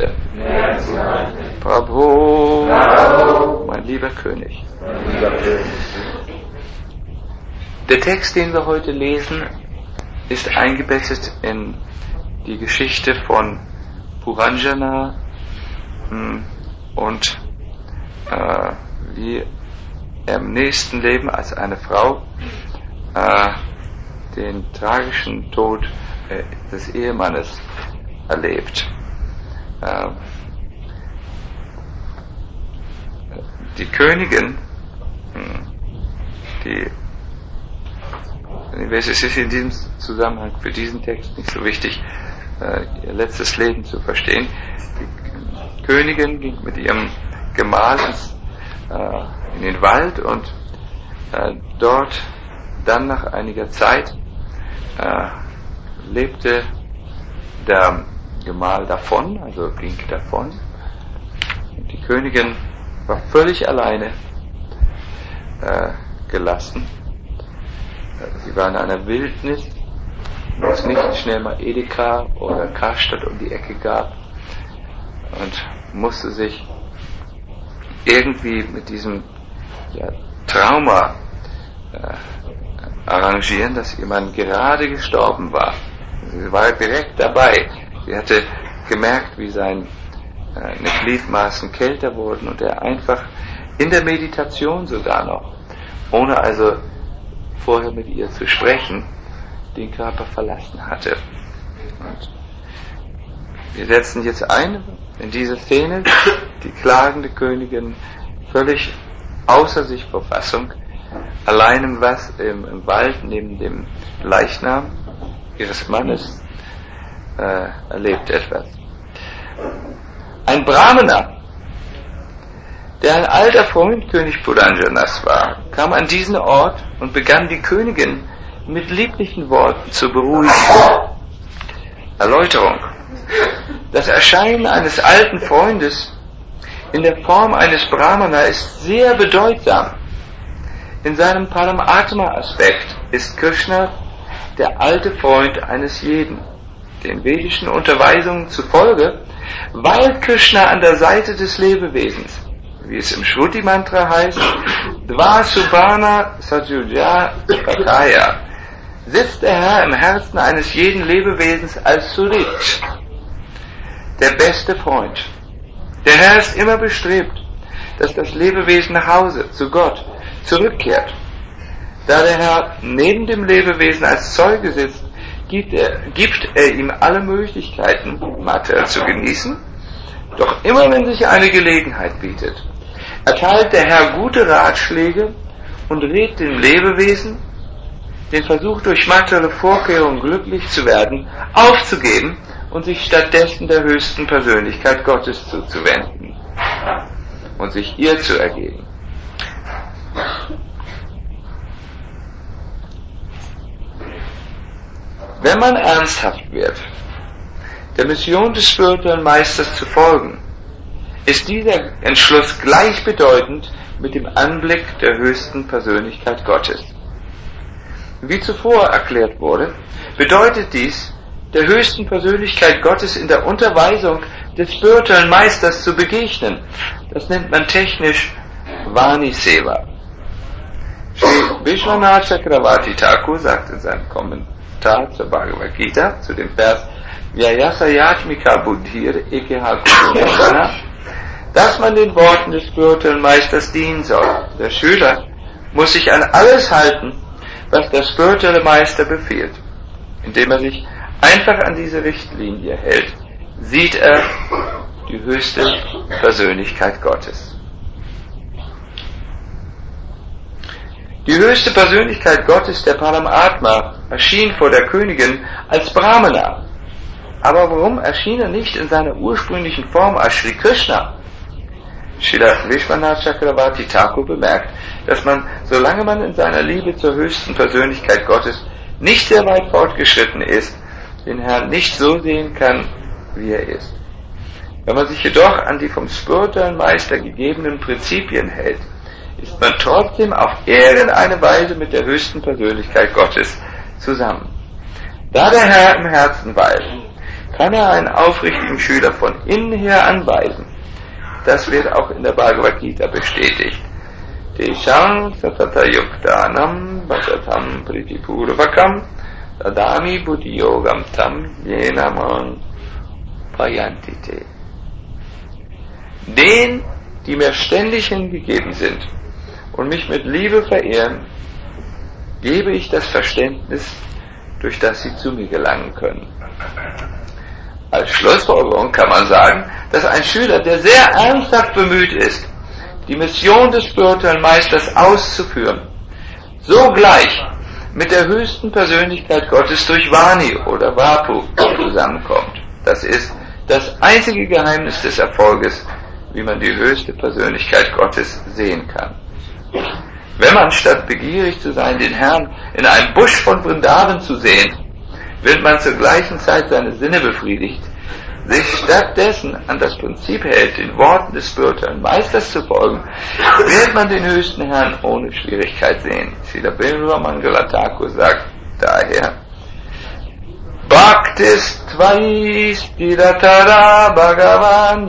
heute. Prabhu, mein lieber König. Der Text, den wir heute lesen, ist eingebettet in die Geschichte von Puranjana und wie er im nächsten Leben als eine Frau den tragischen Tod des Ehemannes erlebt. Die Königin, es ist in diesem Zusammenhang für diesen Text nicht so wichtig, ihr letztes Leben zu verstehen. Die Königin ging mit ihrem Gemahl in den Wald und dort dann nach einiger Zeit lebte der Gemahl davon, also ging davon. Und die Königin war völlig alleine gelassen. Sie war in einer Wildnis, wo es nicht schnell mal Edeka oder Karstadt um die Ecke gab, und musste sich irgendwie mit diesem Trauma arrangieren, dass ihr Mann gerade gestorben war. Sie war direkt dabei. Sie hatte gemerkt, wie seine Gliedmaßen kälter wurden und er einfach in der Meditation sogar noch, ohne also vorher mit ihr zu sprechen, den Körper verlassen hatte. Und wir setzen jetzt ein in diese Szene, die klagende Königin, völlig außer sich vor Fassung, allein im Wald neben dem Leichnam ihres Mannes, erlebt etwas. Ein Brahmana, der ein alter Freund König Puranjanas war, kam an diesen Ort und begann die Königin mit lieblichen Worten zu beruhigen. Erläuterung. Das Erscheinen eines alten Freundes in der Form eines Brahmana ist sehr bedeutsam. In seinem Paramatma-Aspekt ist Krishna der alte Freund eines jeden. Den vedischen Unterweisungen zufolge weilt Krishna an der Seite des Lebewesens, wie es im Shruti-Mantra heißt, Dva Subhana Sajuja Pakaya, sitzt der Herr im Herzen eines jeden Lebewesens als Surit, der beste Freund. Der Herr ist immer bestrebt, dass das Lebewesen nach Hause, zu Gott, zurückkehrt. Da der Herr neben dem Lebewesen als Zeuge sitzt, gibt er ihm alle Möglichkeiten, materiell zu genießen, doch immer wenn sich eine Gelegenheit bietet, erteilt der Herr gute Ratschläge und rät dem Lebewesen, den Versuch durch materielle Vorkehrungen glücklich zu werden, aufzugeben und sich stattdessen der höchsten Persönlichkeit Gottes zuzuwenden und sich ihr zu ergeben. Wenn man ernsthaft wird, der Mission des spirituellen Meisters zu folgen, ist dieser Entschluss gleichbedeutend mit dem Anblick der höchsten Persönlichkeit Gottes. Wie zuvor erklärt wurde, bedeutet dies, der höchsten Persönlichkeit Gottes in der Unterweisung des spirituellen Meisters zu begegnen. Das nennt man technisch Vani Seva. Sri Vishwanath Chakravarti Thakur sagt in seinem Kommentar zur Bhagavad Gita, zu dem Vers Vyayasayatmika Buddhir Ekeha Gurunandana, dass man den Worten des spirituellen Meisters dienen soll. Der Schüler muss sich an alles halten, was der spirituelle Meister befiehlt. Indem er sich einfach an diese Richtlinie hält, sieht er die höchste Persönlichkeit Gottes. Die höchste Persönlichkeit Gottes, der Paramatma, erschien vor der Königin als Brahmana. Aber warum erschien er nicht in seiner ursprünglichen Form als Sri Krishna? Srila Vishwanath Chakravarti Thakur bemerkt, dass man, solange man in seiner Liebe zur höchsten Persönlichkeit Gottes nicht sehr weit fortgeschritten ist, den Herrn nicht so sehen kann, wie er ist. Wenn man sich jedoch an die vom spirituellen Meister gegebenen Prinzipien hält, ist man trotzdem auf irgendeine Weise mit der höchsten Persönlichkeit Gottes zusammen. Da der Herr im Herzen weilt, kann er einen aufrichtigen Schüler von innen her anweisen. Das wird auch in der Bhagavad Gita bestätigt. Tesham satatayuktanam vasatam pritipurvakam tadami buddhiyogam tam yenamam payantite. Den, die mir ständig hingegeben sind und mich mit Liebe verehren, gebe ich das Verständnis, durch das sie zu mir gelangen können. Als Schlussfolgerung kann man sagen, dass ein Schüler, der sehr ernsthaft bemüht ist, die Mission des spirituellen Meisters auszuführen, sogleich mit der höchsten Persönlichkeit Gottes durch Vani oder Vapu zusammenkommt. Das ist das einzige Geheimnis des Erfolges, wie man die höchste Persönlichkeit Gottes sehen kann. Wenn man statt begierig zu sein, den Herrn in einem Busch von Vrindavan zu sehen, wird man zur gleichen Zeit seine Sinne befriedigt, sich stattdessen an das Prinzip hält, den Worten des spirituellen Meisters zu folgen, wird man den höchsten Herrn ohne Schwierigkeit sehen. Srila Bilva Mangala Thakur sagt daher, Bhaktis tvaistiratara bhagavan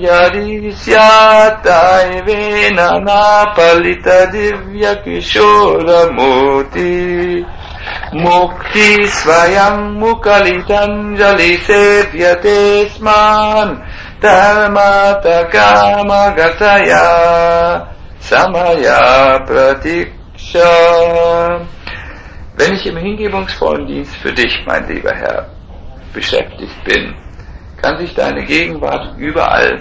yadisyatayvena napalita divya kishora murti mukti svayam mukalitanjali sevyate sman dharmata kama gataya samaya pratiksha. Wenn ich im hingebungsvollen Dienst für dich, mein lieber Herr, beschäftigt bin, kann ich deine Gegenwart überall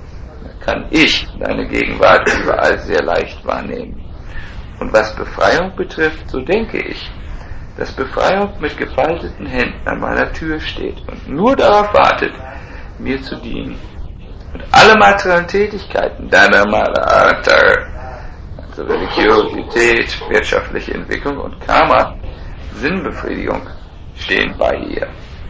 sehr leicht wahrnehmen. Und was Befreiung betrifft, so denke ich, dass Befreiung mit gefalteten Händen an meiner Tür steht und nur darauf wartet, mir zu dienen. Und alle materiellen Tätigkeiten deiner Malata, also Religiosität, wirtschaftliche Entwicklung und Karma, Sinnbefriedigung, stehen bei ihr.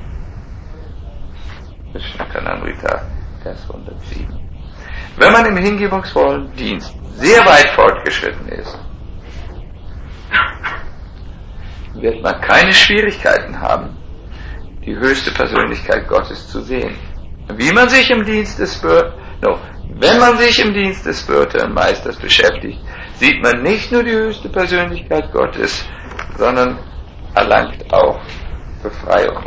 Krishnakanamrita, Vers 107. Wenn man im hingebungsvollen Dienst sehr weit fortgeschritten ist, wird man keine Schwierigkeiten haben, die höchste Persönlichkeit Gottes zu sehen. Wenn man sich im Dienst des spirituellen Meisters beschäftigt, sieht man nicht nur die höchste Persönlichkeit Gottes, sondern erlangt auch Befreiung.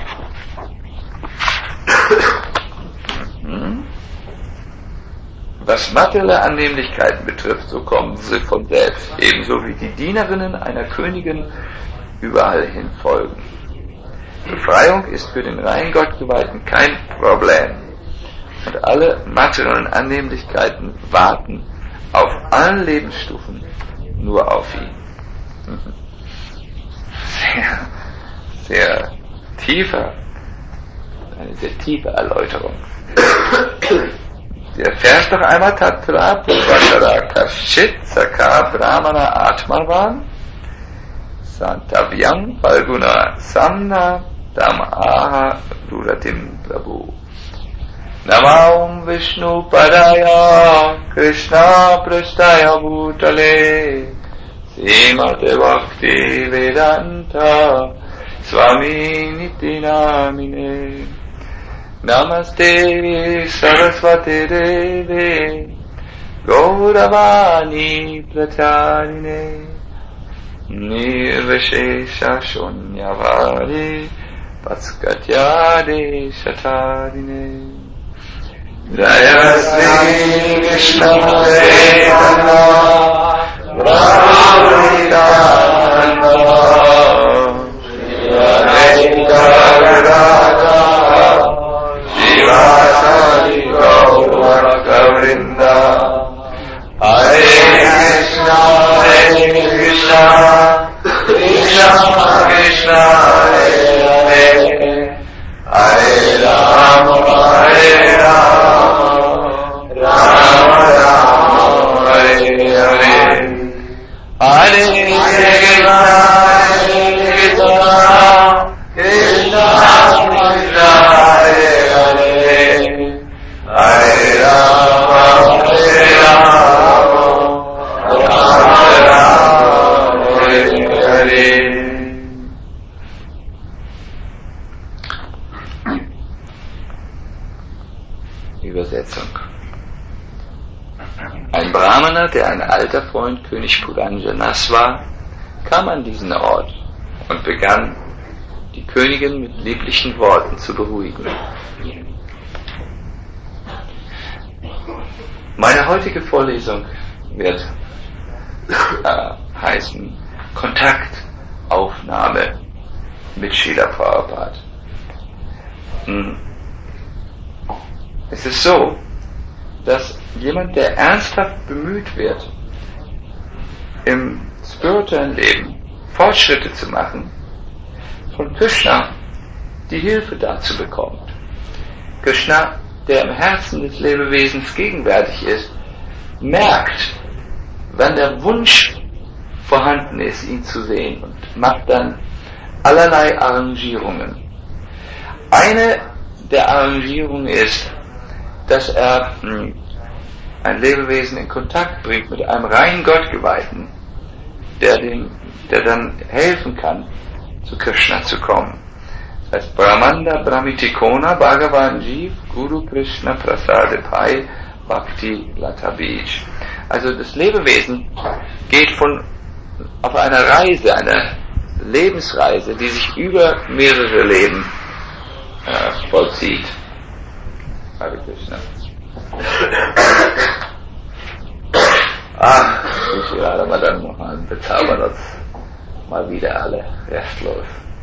Was materielle Annehmlichkeiten betrifft, so kommen sie von selbst, ebenso wie die Dienerinnen einer Königin überall hin folgen. Befreiung ist für den rein Gottgeweihten kein Problem. Und alle materiellen Annehmlichkeiten warten auf allen Lebensstufen nur auf ihn. Eine sehr tiefe Erläuterung. Der Vers noch einmal, Tatra Purvatara Kashit Saka Brahmana Atmavan Santavyam Falguna Samna Damaha Ruratim Prabhu. Namaum Vishnu Padaya Krishna Prasthaya Bhutale Srimate Bhakti Vedanta Swami Niti Namine Namaste Saraswate Deve Gauravani Pracharine Nirvishesha Shunyavadi Patskatyade Shatarine Jaya Sri Krishna Chaitanya Prabhu Nityananda Advaita Gadadhara Shivasari Gauraka Vrinda Hare Krishna Krishna Krishna Hare Hare Hare Rama Hare Rama Rama Rama Hare Hare Hare Krishna Krishna Krishna Hare Hare Hare Rama Hare Rama Rama Rama Hare Übersetzung. Ein Brahmana, der ein alter Freund König Puranjanas war, kam an diesen Ort und begann, die Königin mit lieblichen Worten zu beruhigen. Meine heutige Vorlesung wird heißen Kontaktaufnahme mit Srila Prabhupada. Es ist so, dass jemand, der ernsthaft bemüht wird, im spirituellen Leben Fortschritte zu machen, von Krishna die Hilfe dazu bekommt. Krishna, der im Herzen des Lebewesens gegenwärtig ist, merkt, wann der Wunsch vorhanden ist, ihn zu sehen, und macht dann allerlei Arrangierungen. Eine der Arrangierungen ist, dass er ein Lebewesen in Kontakt bringt mit einem reinen Gottgeweihten, der dann helfen kann, zu Krishna zu kommen. Das heißt, Brahmanda Brahmitikona Bhagavan Jeev Guru Krishna Prasade Pai Bhakti Latabij. Also das Lebewesen geht auf einer Reise, einer Lebensreise, die sich über mehrere Leben vollzieht. Hare Krishna. Ich gerade mal dann nochmal bezaubern uns mal wieder alle restlos.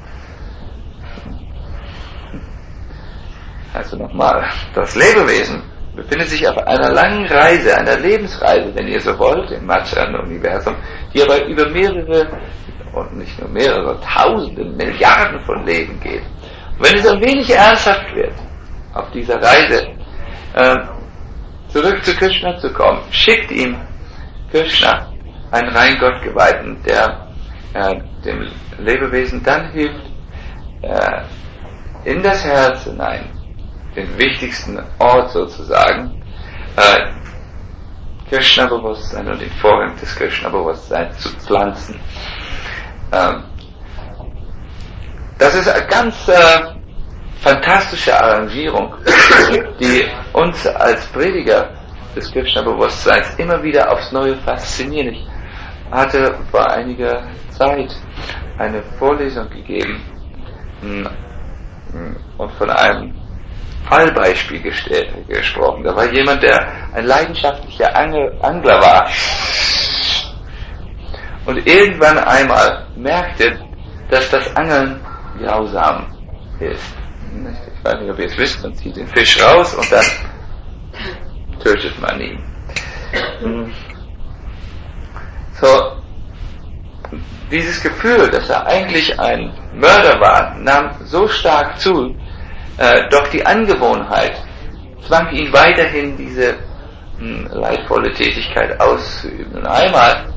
Also nochmal, das Lebewesen befindet sich auf einer langen Reise, einer Lebensreise, wenn ihr so wollt, im Matschan-Universum, die aber über mehrere, und nicht nur mehrere, Tausende, Milliarden von Leben geht. Und wenn es ein wenig ernsthaft wird, auf dieser Reise zurück zu Krishna zu kommen, schickt ihm Krishna einen rein Gottgeweihten, der dem Lebewesen dann hilft, in das Herz hinein, den wichtigsten Ort sozusagen, Krishna-Bewusstsein und den Vorgang des Krishna-Bewusstseins zu pflanzen. Das ist eine ganz fantastische Arrangierung, die uns als Prediger des Krishna-Bewusstseins immer wieder aufs Neue faszinieren. Ich hatte vor einiger Zeit eine Vorlesung gegeben und von einem Fallbeispiel gesprochen. Da war jemand, der ein leidenschaftlicher Angler war und irgendwann einmal merkte, dass das Angeln grausam ist. Ich weiß nicht, ob ihr es wisst, man zieht den Fisch raus und dann tötet man ihn. So, dieses Gefühl, dass er eigentlich ein Mörder war, nahm so stark zu, doch die Angewohnheit zwang ihn weiterhin, diese leidvolle Tätigkeit auszuüben. Und einmal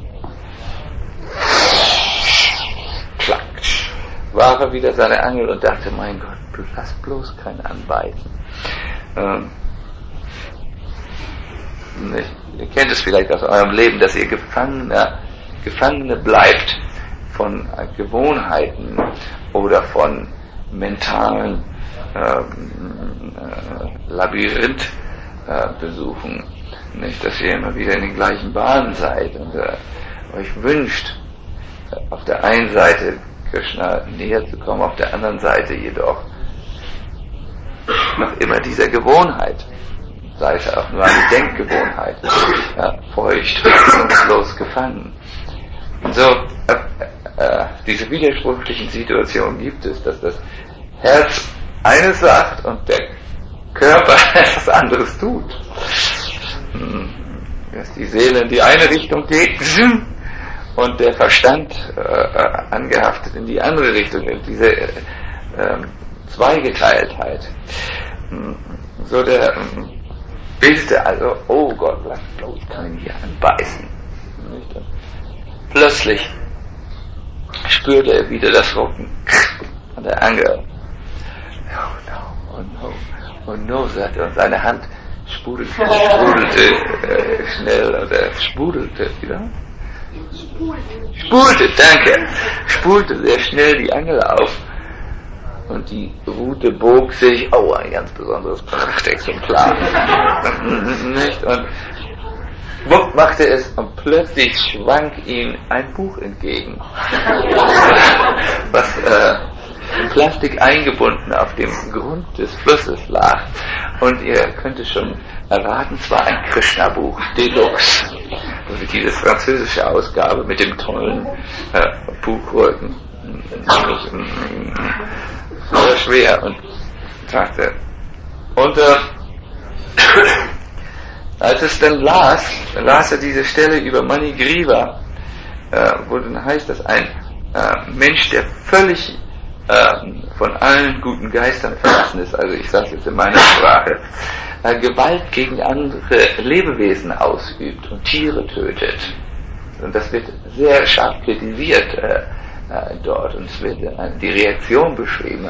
klack, warf er wieder seine Angel und dachte, mein Gott, lass bloß keinen anbeißen. Ihr kennt es vielleicht aus eurem Leben, dass ihr Gefangene bleibt von Gewohnheiten oder von mentalen Labyrinthbesuchen, nicht, dass ihr immer wieder in den gleichen Bahnen seid und euch wünscht, auf der einen Seite Krishna näher zu kommen, auf der anderen Seite jedoch noch immer dieser Gewohnheit, sei es auch nur eine Denkgewohnheit, feucht, hoffnungslos gefangen. Und so diese widersprüchlichen Situationen gibt es, dass das Herz eines sagt und der Körper etwas anderes tut. Dass die Seele in die eine Richtung geht und der Verstand angehaftet in die andere Richtung, in diese Zweigeteiltheit. So der bildete also, oh Gott, lass bloß keinen hier anbeißen. Plötzlich spürte er wieder das Rucken an der Angel. Oh no, sagte er, und seine Hand sprudelte schnell, oder sprudelte wieder? Spulte sehr schnell die Angel auf. und die Rute bog sich, oh, ein ganz besonderes Prachtexemplar. Nicht? Und wupp machte es und plötzlich schwang ihm ein Buch entgegen, was in Plastik eingebunden auf dem Grund des Flusses lag. Und ihr könnt es schon erraten, es war ein Krishna-Buch Deluxe. Also diese französische Ausgabe mit dem tollen Buchrücken. Sehr schwer und sagte. Und als es dann las er diese Stelle über Manigriva, wo dann heißt, dass ein Mensch, der völlig von allen guten Geistern verlassen ist, also ich sage es jetzt in meiner Sprache, Gewalt gegen andere Lebewesen ausübt und Tiere tötet. Und das wird sehr scharf kritisiert dort, und es wird die Reaktion beschrieben,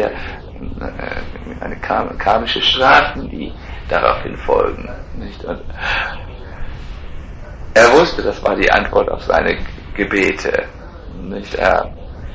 eine karmische Strafen, die daraufhin folgen. Nicht? Und er wusste, das war die Antwort auf seine Gebete. Nicht? Er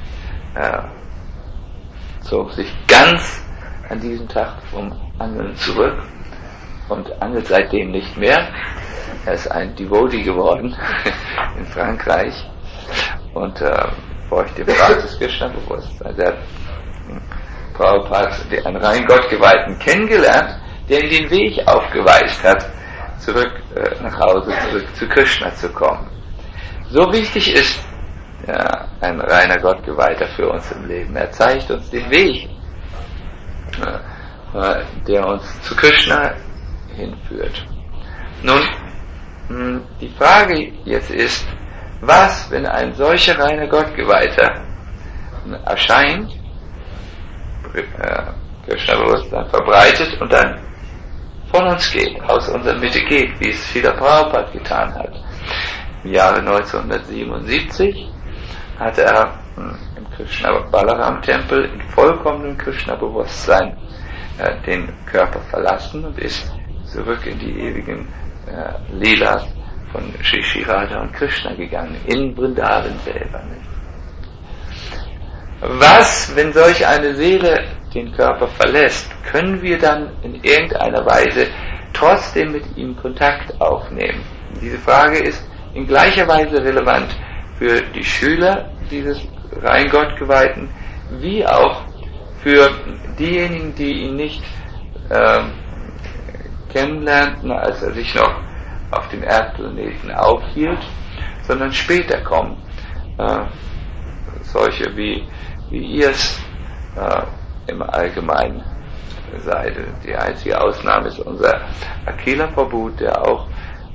zog sich ganz an diesem Tag vom Angeln zurück und angelt seitdem nicht mehr. Er ist ein Devotee geworden in Frankreich und folgt dem Rat des Krishna-Bewusstseins. Er hat Prabhupada, einen rein Gottgeweihten, kennengelernt, der ihm den Weg aufgeweist hat, zurück nach Hause, zurück zu Krishna zu kommen. So wichtig ist ein reiner Gottgeweihter für uns im Leben. Er zeigt uns den Weg, der uns zu Krishna hinführt. Nun, die Frage jetzt ist, was, wenn ein solcher reiner Gottgeweihter erscheint, Krishna-Bewusstsein verbreitet und dann von uns geht, aus unserer Mitte geht, wie es Srila Prabhupada getan hat. Im Jahre 1977 hat er im Krishna-Balaram-Tempel in vollkommenem Krishna-Bewusstsein den Körper verlassen und ist zurück in die ewigen Leelas von Shri Radha und Krishna gegangen, in Vrindavan selber. Nicht? Was, wenn solch eine Seele den Körper verlässt, können wir dann in irgendeiner Weise trotzdem mit ihm Kontakt aufnehmen? Diese Frage ist in gleicher Weise relevant für die Schüler dieses rein Gottgeweihten, wie auch für diejenigen, die ihn nicht kennenlernten, als er sich noch auf dem Erdplaneten aufhielt, sondern später kommen. Solche wie ihr es im Allgemeinen seid. Die einzige Ausnahme ist unser Akela Prabhu, der auch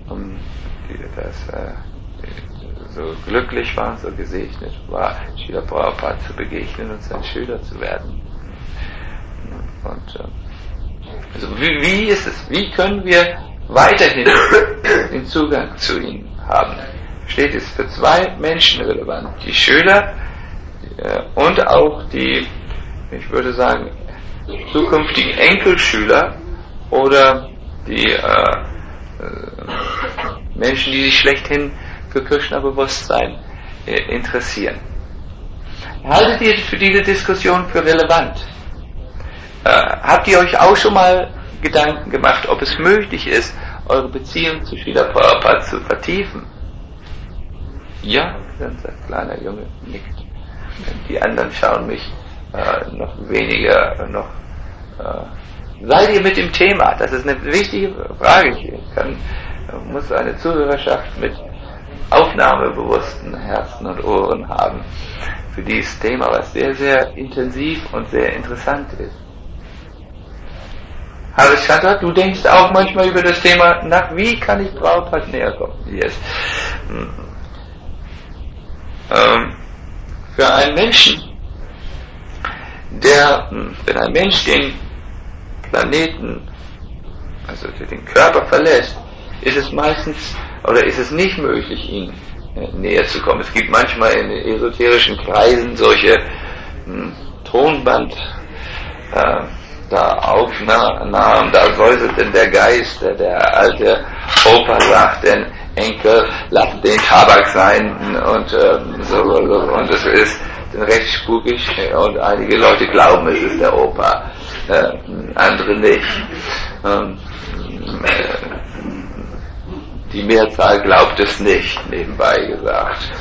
so glücklich war, so gesegnet war, Srila Prabhupada zu begegnen und sein Schüler zu werden. Und also wie ist es? Wie können wir weiterhin den Zugang zu ihm haben? Steht es für zwei Menschen relevant, die Schüler und auch die, ich würde sagen, zukünftigen Enkelschüler oder die Menschen, die sich schlechthin für Krishna-Bewusstsein interessieren. Haltet ihr für diese Diskussion für relevant? Habt ihr euch auch schon mal Gedanken gemacht, ob es möglich ist, eure Beziehung zu Srila Prabhupada zu vertiefen? Ja, dann ein kleiner Junge nickt. Die anderen schauen mich noch weniger, seid ihr mit dem Thema? Das ist eine wichtige Frage. Ich muss eine Zuhörerschaft mit aufnahmebewussten Herzen und Ohren haben für dieses Thema, was sehr, sehr intensiv und sehr interessant ist. Harish Chandra, du denkst auch manchmal über das Thema nach, wie kann ich Prabhupada näher kommen? Yes. Für einen Menschen, wenn ein Mensch den Planeten, also den Körper verlässt, ist es meistens, oder ist es nicht möglich, ihm näher zu kommen. Es gibt manchmal in esoterischen Kreisen solche Tonband Aufnahmen, da säuselt denn der Geist, der alte Opa sagt den Enkel, lass den Tabak sein und so, und es ist denn recht spukig und einige Leute glauben, es ist der Opa, andere nicht. Die Mehrzahl glaubt es nicht, nebenbei gesagt.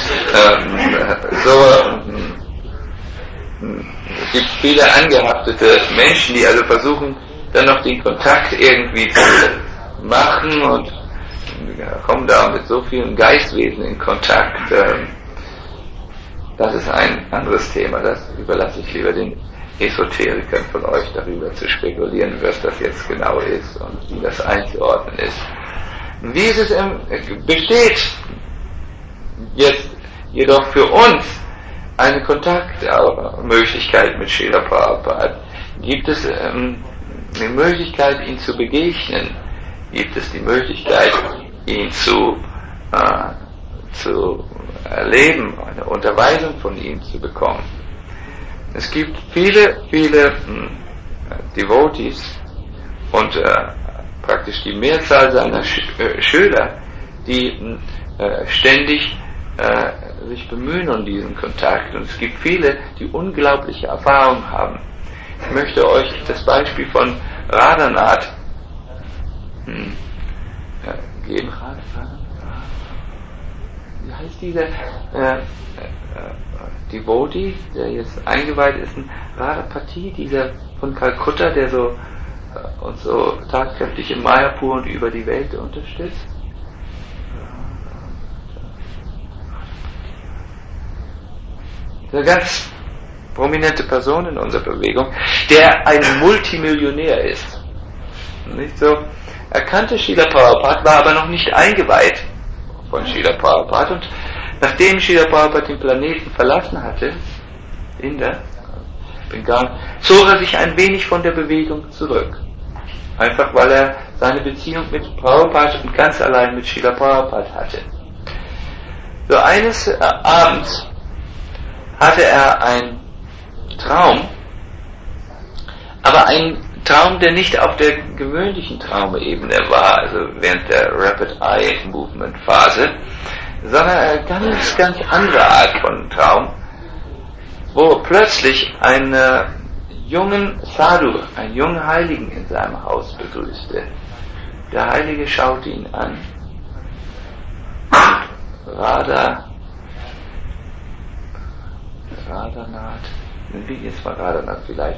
Es gibt viele angehaftete Menschen, die also versuchen, dann noch den Kontakt irgendwie zu machen und kommen da mit so vielen Geistwesen in Kontakt. Das ist ein anderes Thema, das überlasse ich lieber den Esoterikern von euch, darüber zu spekulieren, was das jetzt genau ist und wie das einzuordnen ist. Wie es besteht jetzt jedoch für uns eine Kontaktmöglichkeit mit Srila Prabhupada? Gibt es die Möglichkeit, ihn zu begegnen? Gibt es die Möglichkeit, ihn zu erleben, eine Unterweisung von ihm zu bekommen? Es gibt viele Devotees und praktisch die Mehrzahl seiner Schüler, die ständig sich bemühen um diesen Kontakt. Und es gibt viele, die unglaubliche Erfahrungen haben. Ich möchte euch das Beispiel von Radhanath geben. Wie heißt dieser Devotee, der jetzt eingeweiht ist in Radhapati, dieser von Kalkutta, der uns so tatkräftig in Mayapur und über die Welt unterstützt? Eine ganz prominente Person in unserer Bewegung, der ein Multimillionär ist. Nicht so? Er kannte Srila Prabhupada, war aber noch nicht eingeweiht von Srila Prabhupada, und nachdem Srila Prabhupada den Planeten verlassen hatte, Bengal, zog er sich ein wenig von der Bewegung zurück. Einfach weil er seine Beziehung mit Prabhupada und ganz allein mit Srila Prabhupada hatte. So eines Abends hatte er einen Traum, aber einen Traum, der nicht auf der gewöhnlichen Traumebene war, also während der Rapid Eye Movement Phase, sondern eine ganz andere Art von Traum, wo plötzlich einen jungen Sadhu, einen jungen Heiligen in seinem Haus begrüßte. Der Heilige schaute ihn an. Radhanath, wie jetzt mal Radhanath vielleicht,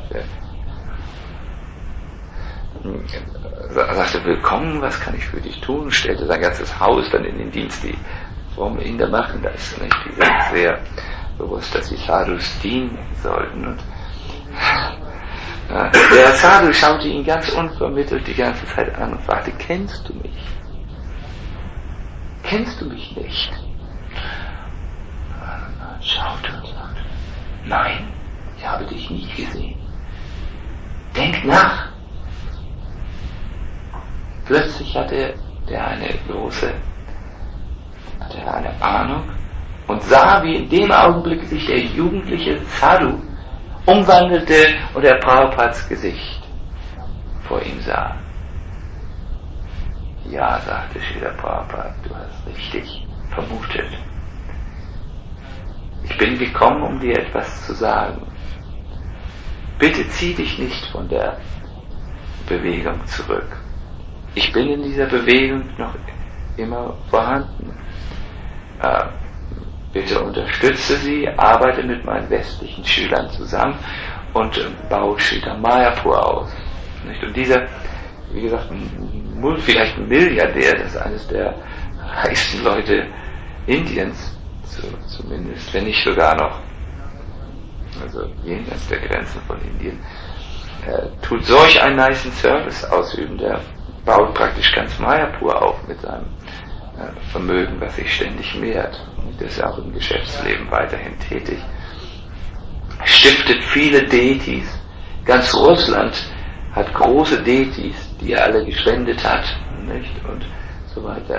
sagte, willkommen, was kann ich für dich tun, stellte sein ganzes Haus dann in den Dienst, die frommen Inder machen das, nicht? Die sind sehr bewusst, dass die Sadhus dienen sollten, und der Sadhu schaute ihn ganz unvermittelt die ganze Zeit an und fragte, kennst du mich? Kennst du mich nicht? Radhanath schaute und sagte, nein, ich habe dich nie gesehen. Denk nach. Plötzlich hatte er eine Ahnung und sah, wie in dem Augenblick sich der jugendliche Sadhu umwandelte und der Prabhupads Gesicht vor ihm sah. Ja, sagte Srila Prabhupada, du hast richtig vermutet. Ich bin gekommen, um dir etwas zu sagen. Bitte zieh dich nicht von der Bewegung zurück. Ich bin in dieser Bewegung noch immer vorhanden. Bitte unterstütze sie, arbeite mit meinen westlichen Schülern zusammen und baue Srila Mayapur aus. Nicht? Und dieser, wie gesagt, vielleicht ein Milliardär, das ist eines der reichsten Leute Indiens, zumindest, wenn nicht sogar noch, also jenseits der Grenzen von Indien, tut solch einen nicen Service ausüben, der baut praktisch ganz Mayapur auf mit seinem Vermögen, was sich ständig mehrt. Und ist auch im Geschäftsleben weiterhin tätig. Stiftet viele Deities. Ganz Russland hat große Deities, die er alle gespendet hat, nicht? Und so weiter.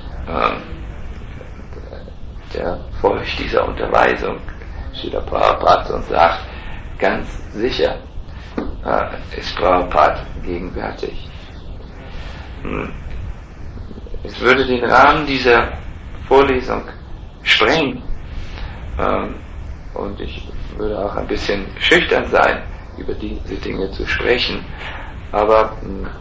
Der folgt dieser Unterweisung Srila Prabhupada und sagt, ganz sicher ist Prabhupada gegenwärtig. Es würde den Rahmen dieser Vorlesung sprengen, und ich würde auch ein bisschen schüchtern sein, über diese Dinge zu sprechen, aber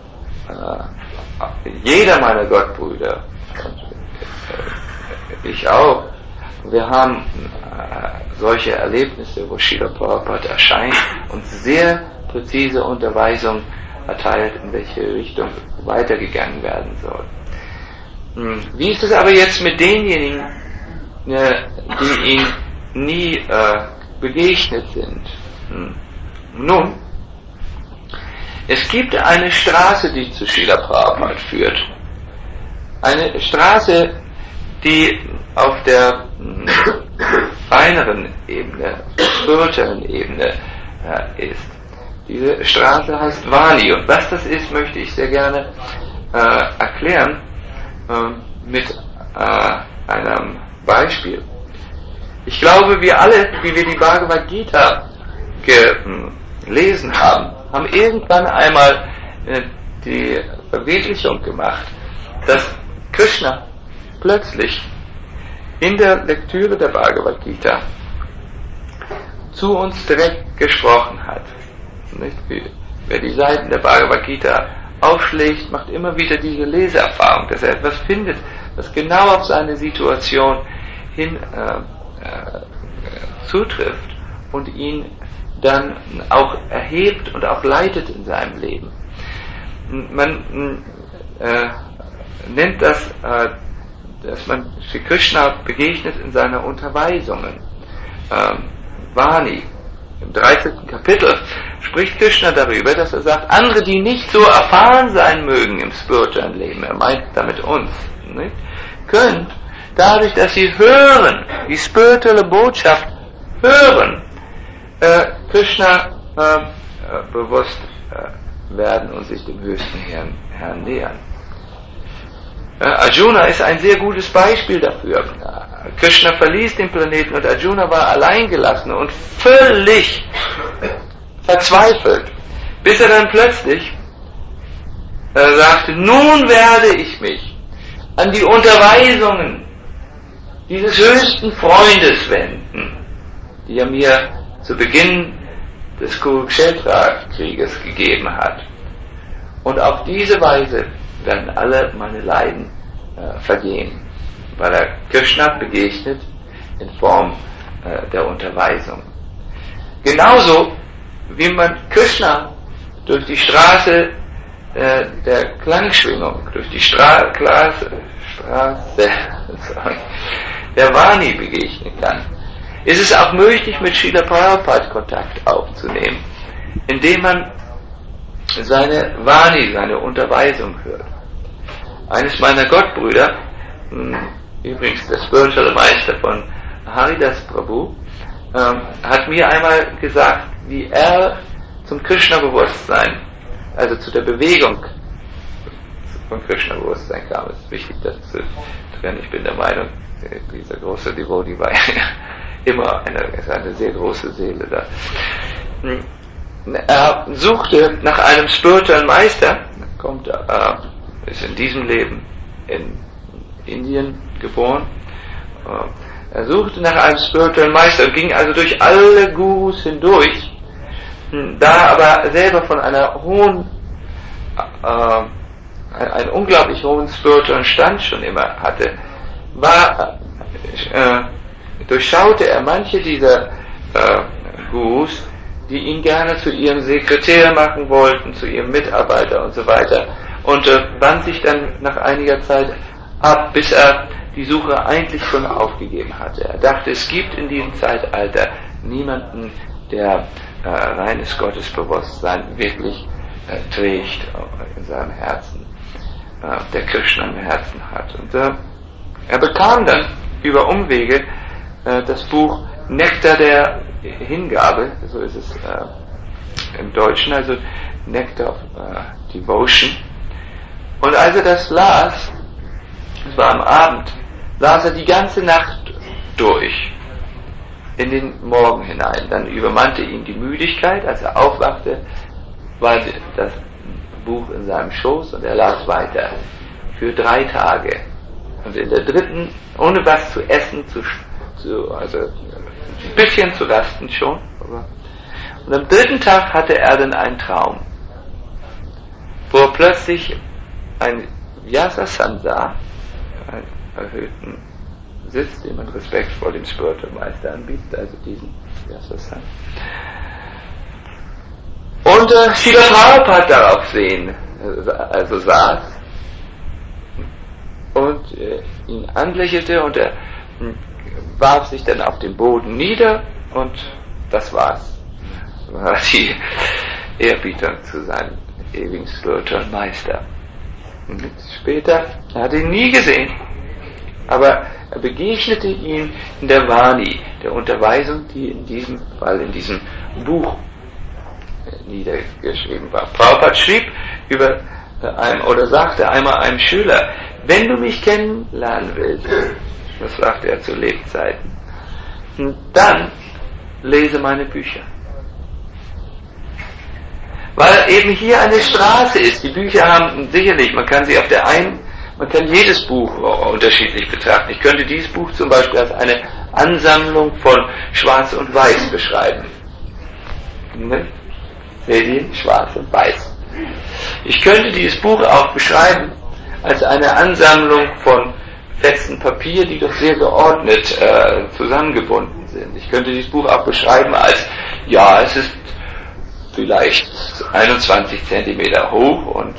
jeder meiner Gottbrüder, und ich auch, wir haben solche Erlebnisse, wo Srila Prabhupada erscheint und sehr präzise Unterweisung erteilt, in welche Richtung weitergegangen werden soll. Wie ist es aber jetzt mit denjenigen, die ihm nie begegnet sind? Nun, es gibt eine Straße, die zu Srila Prabhupada führt. Eine Straße, die auf der feineren Ebene, spirituellen Ebene ist. Diese Straße heißt Vani, und was das ist, möchte ich sehr gerne erklären mit einem Beispiel. Ich glaube, wir alle, wie wir die Bhagavad Gita gelesen haben, haben irgendwann einmal die Verwirklichung gemacht, dass Krishna plötzlich in der Lektüre der Bhagavad Gita zu uns direkt gesprochen hat. Nicht? Wer die Seiten der Bhagavad Gita aufschlägt, macht immer wieder diese Leseerfahrung, dass er etwas findet, was genau auf seine Situation hin zutrifft und ihn dann auch erhebt und auch leitet in seinem Leben. Man nennt das, dass man Sri Krishna begegnet in seiner Unterweisungen. Vani, im 13. Kapitel, spricht Krishna darüber, dass er sagt, andere, die nicht so erfahren sein mögen im spirituellen Leben, er meint damit uns, nicht, können, dadurch, dass sie hören, die spirituelle Botschaft hören, Krishna bewusst werden und sich dem höchsten Herrn nähern. Arjuna ist ein sehr gutes Beispiel dafür. Krishna verließ den Planeten und Arjuna war alleingelassen und völlig verzweifelt, bis er dann plötzlich sagte, nun werde ich mich an die Unterweisungen dieses höchsten Freundes wenden, die er mir zu Beginn des Kurukshetra-Krieges gegeben hat. Und auf diese Weise werden alle meine Leiden vergehen, weil er Krishna begegnet in Form der Unterweisung. Genauso wie man Krishna durch die Straße der Klangschwingung, durch die Straße der Vani begegnen kann, ist es auch möglich, mit Srila Prabhupada Kontakt aufzunehmen, indem man seine Vani, seine Unterweisung hört. Eines meiner Gottbrüder, übrigens der spirituelle Meister von Haridas Prabhu, hat mir einmal gesagt, wie er zum Krishna-Bewusstsein, also zu der Bewegung von Krishna-Bewusstsein kam. Es ist wichtig, das zu trennen. Ich bin der Meinung, dieser große Devotee war immer eine sehr große Seele da. Er suchte nach einem spirituellen Meister, ist in diesem Leben in Indien geboren. Er suchte nach einem spirituellen Meister und ging also durch alle Gurus hindurch, da aber selber von einer einen unglaublich hohen spirituellen Stand schon immer hatte, durchschaute er manche dieser Gurus, die ihn gerne zu ihrem Sekretär machen wollten, zu ihrem Mitarbeiter und so weiter, und wand sich dann nach einiger Zeit ab, bis er die Suche eigentlich schon aufgegeben hatte. Er dachte, es gibt in diesem Zeitalter niemanden, der reines Gottesbewusstsein wirklich trägt in seinem Herzen, der Krishna im Herzen hat. Und er bekam dann über Umwege das Buch Nektar der Hingabe, so ist es im Deutschen, also Nectar of Devotion. Und als er das las, es war am Abend, las er die ganze Nacht durch, in den Morgen hinein. Dann übermannte ihn die Müdigkeit, als er aufwachte, war das Buch in seinem Schoß und er las weiter für 3 Tage. Und in der dritten, ohne was zu essen, also ein bisschen zu Lasten schon. Und am dritten Tag hatte er dann einen Traum, wo er plötzlich ein Vyasasan sah, einen erhöhten Sitz, den man Respekt vor dem Spiritual Meister anbietet, also diesen Vyasasan. Und Srila Prabhupada darauf sehen, also saß und ihn anlächelte und er warf sich dann auf den Boden nieder und das war's. Das war die Ehrbietung zu seinem ewigen Spiritual Meister. Und später, er hatte ihn nie gesehen, aber er begegnete ihm in der Vani, der Unterweisung, die in diesem Fall in diesem Buch niedergeschrieben war. Prabhupada schrieb über sagte einmal einem Schüler, wenn du mich kennenlernen willst, das sagte er zu Lebzeiten, dann lese meine Bücher. Weil eben hier eine Straße ist. Die Bücher haben sicherlich, man kann jedes Buch unterschiedlich betrachten. Ich könnte dieses Buch zum Beispiel als eine Ansammlung von Schwarz und Weiß beschreiben. Medien, Schwarz und Weiß. Ich könnte dieses Buch auch beschreiben als eine Ansammlung von Fetzen Papier, die doch sehr geordnet zusammengebunden sind. Ich könnte dieses Buch auch beschreiben als, ja, es ist vielleicht 21 Zentimeter hoch und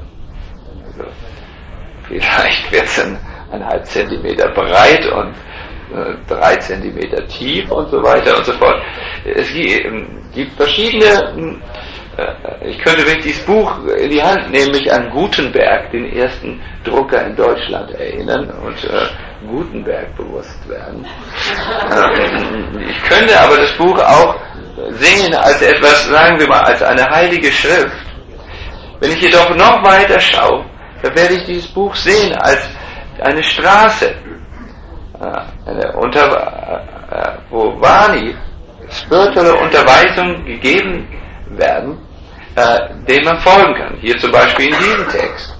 vielleicht wird es 1,5 Zentimeter breit und 3 Zentimeter tief und so weiter und so fort. Es gibt verschiedene, ich könnte, wenn ich dieses Buch in die Hand nehme, mich an Gutenberg, den ersten Drucker in Deutschland, erinnern und Gutenberg bewusst werden. Ich könnte aber das Buch auch sehen als etwas, sagen wir mal, als eine heilige Schrift. Wenn ich jedoch noch weiter schaue, dann werde ich dieses Buch sehen als eine Straße, wo Vani, spirituelle Unterweisungen gegeben werden, dem man folgen kann. Hier zum Beispiel in diesem Text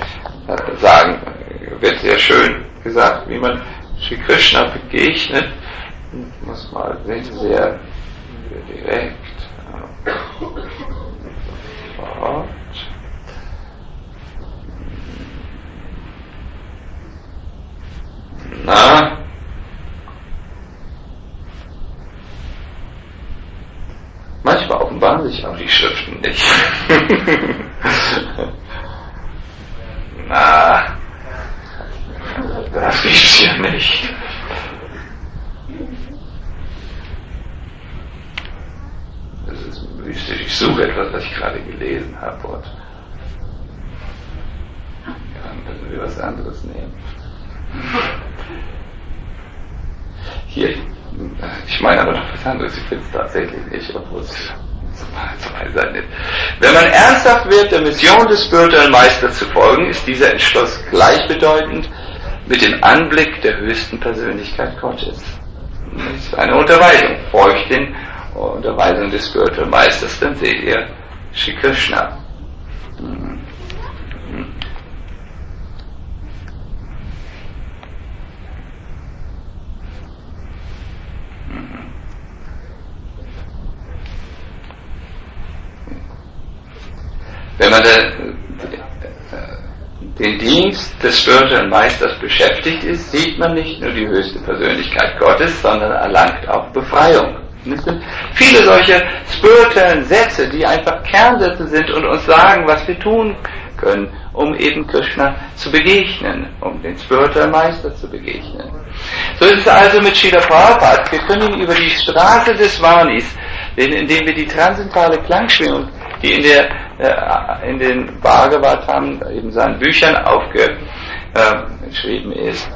wird sehr schön gesagt, wie man Sri Krishna begegnet. Ich muss mal sehen, sehr direkt. Sofort. Na? Manchmal offenbaren sich auch die Schriften nicht. Na, das gibt's hier nicht. Das ist mystisch. Ich suche etwas, was ich gerade gelesen habe. Und dann müssen wir was anderes nehmen. Hier, ich meine aber noch was anderes, ich finde es tatsächlich nicht, obwohl es zwei Seiten ist. Wenn man ernsthaft wird, der Mission des Spirituellen Meisters zu folgen, ist dieser Entschluss gleichbedeutend mit dem Anblick der höchsten Persönlichkeit Gottes. Das ist eine Unterweisung. Folgt den Unterweisungen des Spirituellen Meisters, dann seht ihr Sri Krishna. Wenn man den Dienst des Spirituellen Meisters beschäftigt ist, sieht man nicht nur die höchste Persönlichkeit Gottes, sondern erlangt auch Befreiung. Es sind viele solche spirituellen Sätze, die einfach Kernsätze sind und uns sagen, was wir tun können, um eben Krishna zu begegnen, um den Spirituellen Meister zu begegnen. So ist es also mit Srila Prabhupada. Wir können ihn über die Straße des Vanis, indem wir die transzentrale Klangschwingung, die in den Bhagavatam, eben seinen Büchern aufgeschrieben ist,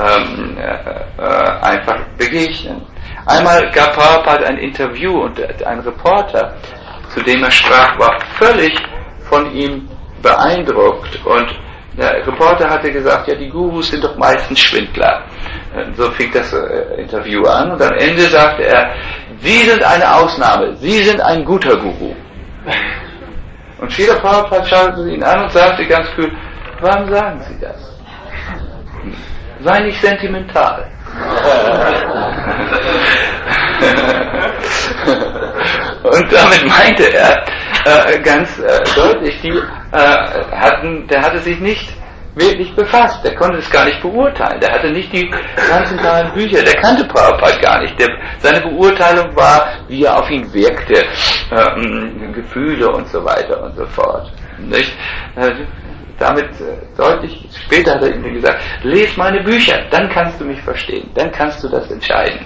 einfach begegnen. Einmal gab Prabhupada ein Interview und ein Reporter, zu dem er sprach, war völlig von ihm beeindruckt und der Reporter hatte gesagt, ja, die Gurus sind doch meistens Schwindler. So fing das Interview an und am Ende sagte er, Sie sind eine Ausnahme, Sie sind ein guter Guru. Und Srila Prabhupada schaute ihn an und sagte ganz kühl, warum sagen Sie das? Sei nicht sentimental. Und damit meinte er ganz deutlich, der hatte sich nicht wirklich befasst, der konnte es gar nicht beurteilen, der hatte nicht die transzendentalen Bücher, der kannte Prabhupada gar nicht, seine Beurteilung war, wie er auf ihn wirkte, Gefühle und so weiter und so fort. Nicht? Damit deutlich, später hat er ihm gesagt, les meine Bücher, dann kannst du mich verstehen, dann kannst du das entscheiden.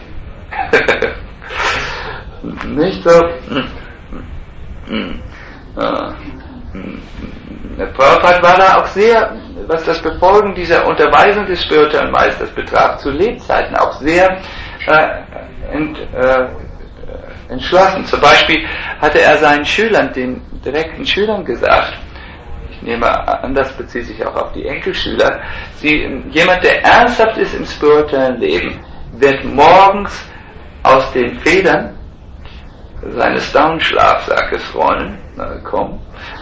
Nicht so. Prabhupada war da auch sehr, was das Befolgen dieser Unterweisung des spirituellen Meisters betraf, zu Lebzeiten auch sehr entschlossen. Zum Beispiel hatte er seinen Schülern, den direkten Schülern gesagt, ich nehme an, das bezieht sich auch auf die Enkelschüler, jemand, der ernsthaft ist im spirituellen Leben, wird morgens aus den Federn seines Downschlafsackes kommen,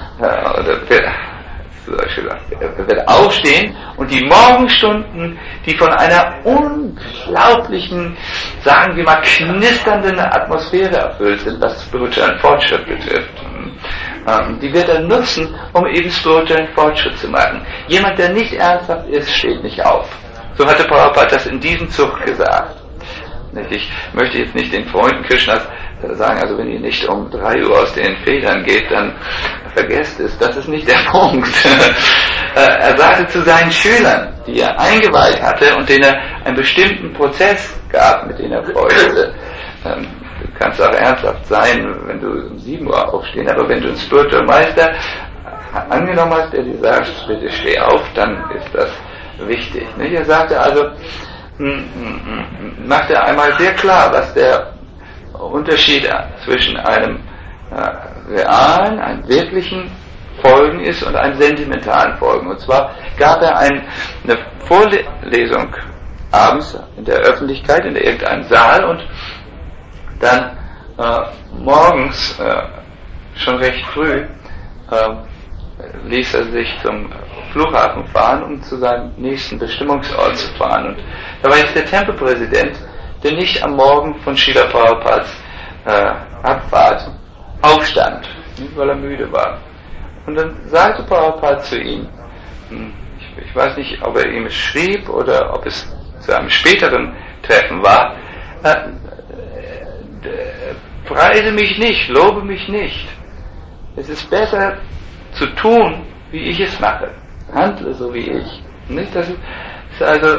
er wird aufstehen und die Morgenstunden, die von einer unglaublichen, sagen wir mal, knisternden Atmosphäre erfüllt sind, was spirituellen Fortschritt betrifft, die wird er nutzen, um eben spirituellen Fortschritt zu machen. Jemand, der nicht ernsthaft ist, steht nicht auf. So hatte Prabhupada das in diesem Zug gesagt. Ich möchte jetzt nicht den Freunden Krishnas sagen, also wenn ihr nicht um 3 Uhr aus den Federn geht, dann vergesst es, das ist nicht der Punkt. Er sagte zu seinen Schülern, die er eingeweiht hatte und denen er einen bestimmten Prozess gab, mit dem er freute, du kannst auch ernsthaft sein, wenn du um 7 Uhr aufstehen, aber wenn du einen Spiritual Meister angenommen hast, der dir sagt, bitte steh auf, dann ist das wichtig. Er sagte also, machte einmal sehr klar, was der Unterschied zwischen einem realen, einem wirklichen Folgen ist und einem sentimentalen Folgen. Und zwar gab er eine Vorlesung abends in der Öffentlichkeit, in irgendeinem Saal, und dann morgens schon recht früh ließ er sich zum Flughafen fahren, um zu seinem nächsten Bestimmungsort zu fahren. Und da war jetzt der Tempelpräsident, der nicht am Morgen von Srila Prabhupads Abfahrt aufstand, weil er müde war. Und dann sagte Prabhupada zu ihm, ich weiß nicht, ob er ihm es schrieb oder ob es zu einem späteren Treffen war, preise mich nicht, lobe mich nicht. Es ist besser zu tun, wie ich es mache. Handle so wie ich. Nicht? Das ist also,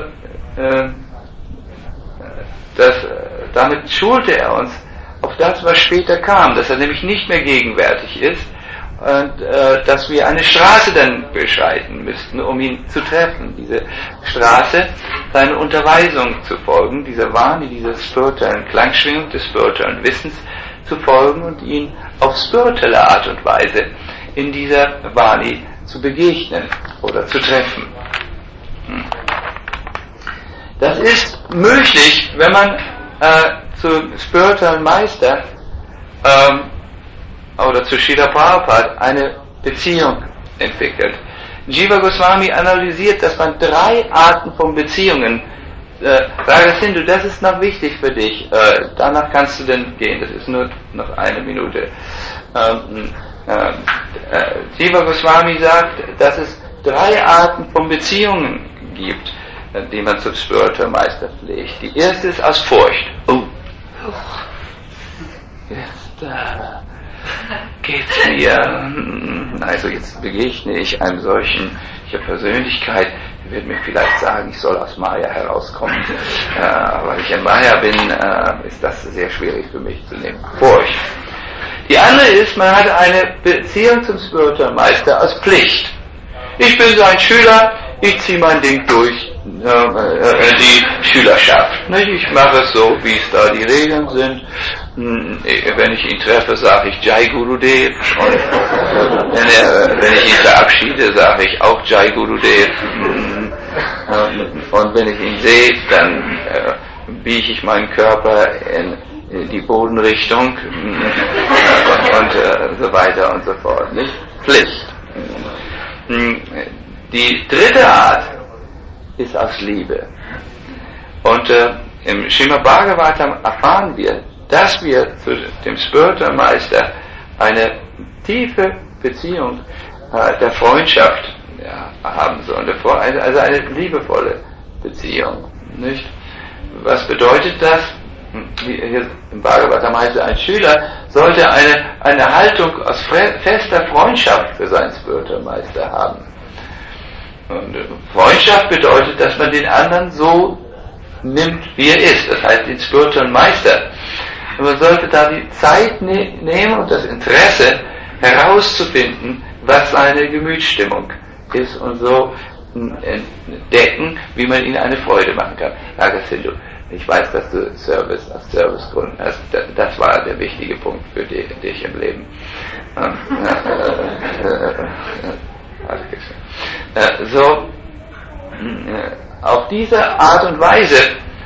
damit schulte er uns auf das, was später kam, dass er nämlich nicht mehr gegenwärtig ist und dass wir eine Straße dann beschreiten müssten, um ihn zu treffen. Diese Straße, seine Unterweisung zu folgen, dieser Vani, dieser spirituellen Klangschwingung des spirituellen Wissens zu folgen und ihn auf spirituelle Art und Weise in dieser Vani zu begegnen oder zu treffen. Das ist möglich, wenn man zu spirituellen Meister oder zu Srila Prabhupada eine Beziehung entwickelt. Jiva Goswami analysiert, dass man 3 Arten von Beziehungen, Ragasindhu, das ist noch wichtig für dich, danach kannst du dann gehen, das ist nur noch 1 Minute. Jiva Goswami sagt, dass es 3 Arten von Beziehungen gibt, die man zum Spiritual Meister pflegt. Die erste ist aus Furcht. Jetzt geht's mir, also jetzt begegne ich einem solchen Persönlichkeit, die wird mir vielleicht sagen, ich soll aus Maya herauskommen. Weil ich in Maya bin, ist das sehr schwierig für mich zu nehmen. Furcht. Die andere ist, man hat eine Beziehung zum Spiritual Meister aus Pflicht. Ich bin sein Schüler, ich ziehe mein Ding durch, die Schülerschaft. Ich mache es so, wie es da die Regeln sind. Wenn ich ihn treffe, sage ich Jai Gurudev. Und wenn ich ihn verabschiede, sage ich auch Jai Gurudev. Und wenn ich ihn sehe, dann biege ich meinen Körper in die Bodenrichtung und so weiter und so fort. Nicht? Pflicht. Die dritte Art ist aus Liebe. Und im Srimad Bhagavatam erfahren wir, dass wir zu dem Spiritual-Meister eine tiefe Beziehung der Freundschaft haben sollen, also eine liebevolle Beziehung, nicht? Was bedeutet das? Hier im Bhagavatam heißt es, ein Schüler sollte eine Haltung aus fester Freundschaft für seinen Spiritual-Meister haben. Und Freundschaft bedeutet, dass man den anderen so nimmt, wie er ist, das heißt den Spiritual-Meister. Und man sollte da die Zeit nehmen und das Interesse herauszufinden, was seine Gemütsstimmung ist und so entdecken, wie man ihnen eine Freude machen kann. Nagasindhu, ich weiß, dass du aus Servicegründen hast. Das war der wichtige Punkt für dich im Leben. Auf diese Art und Weise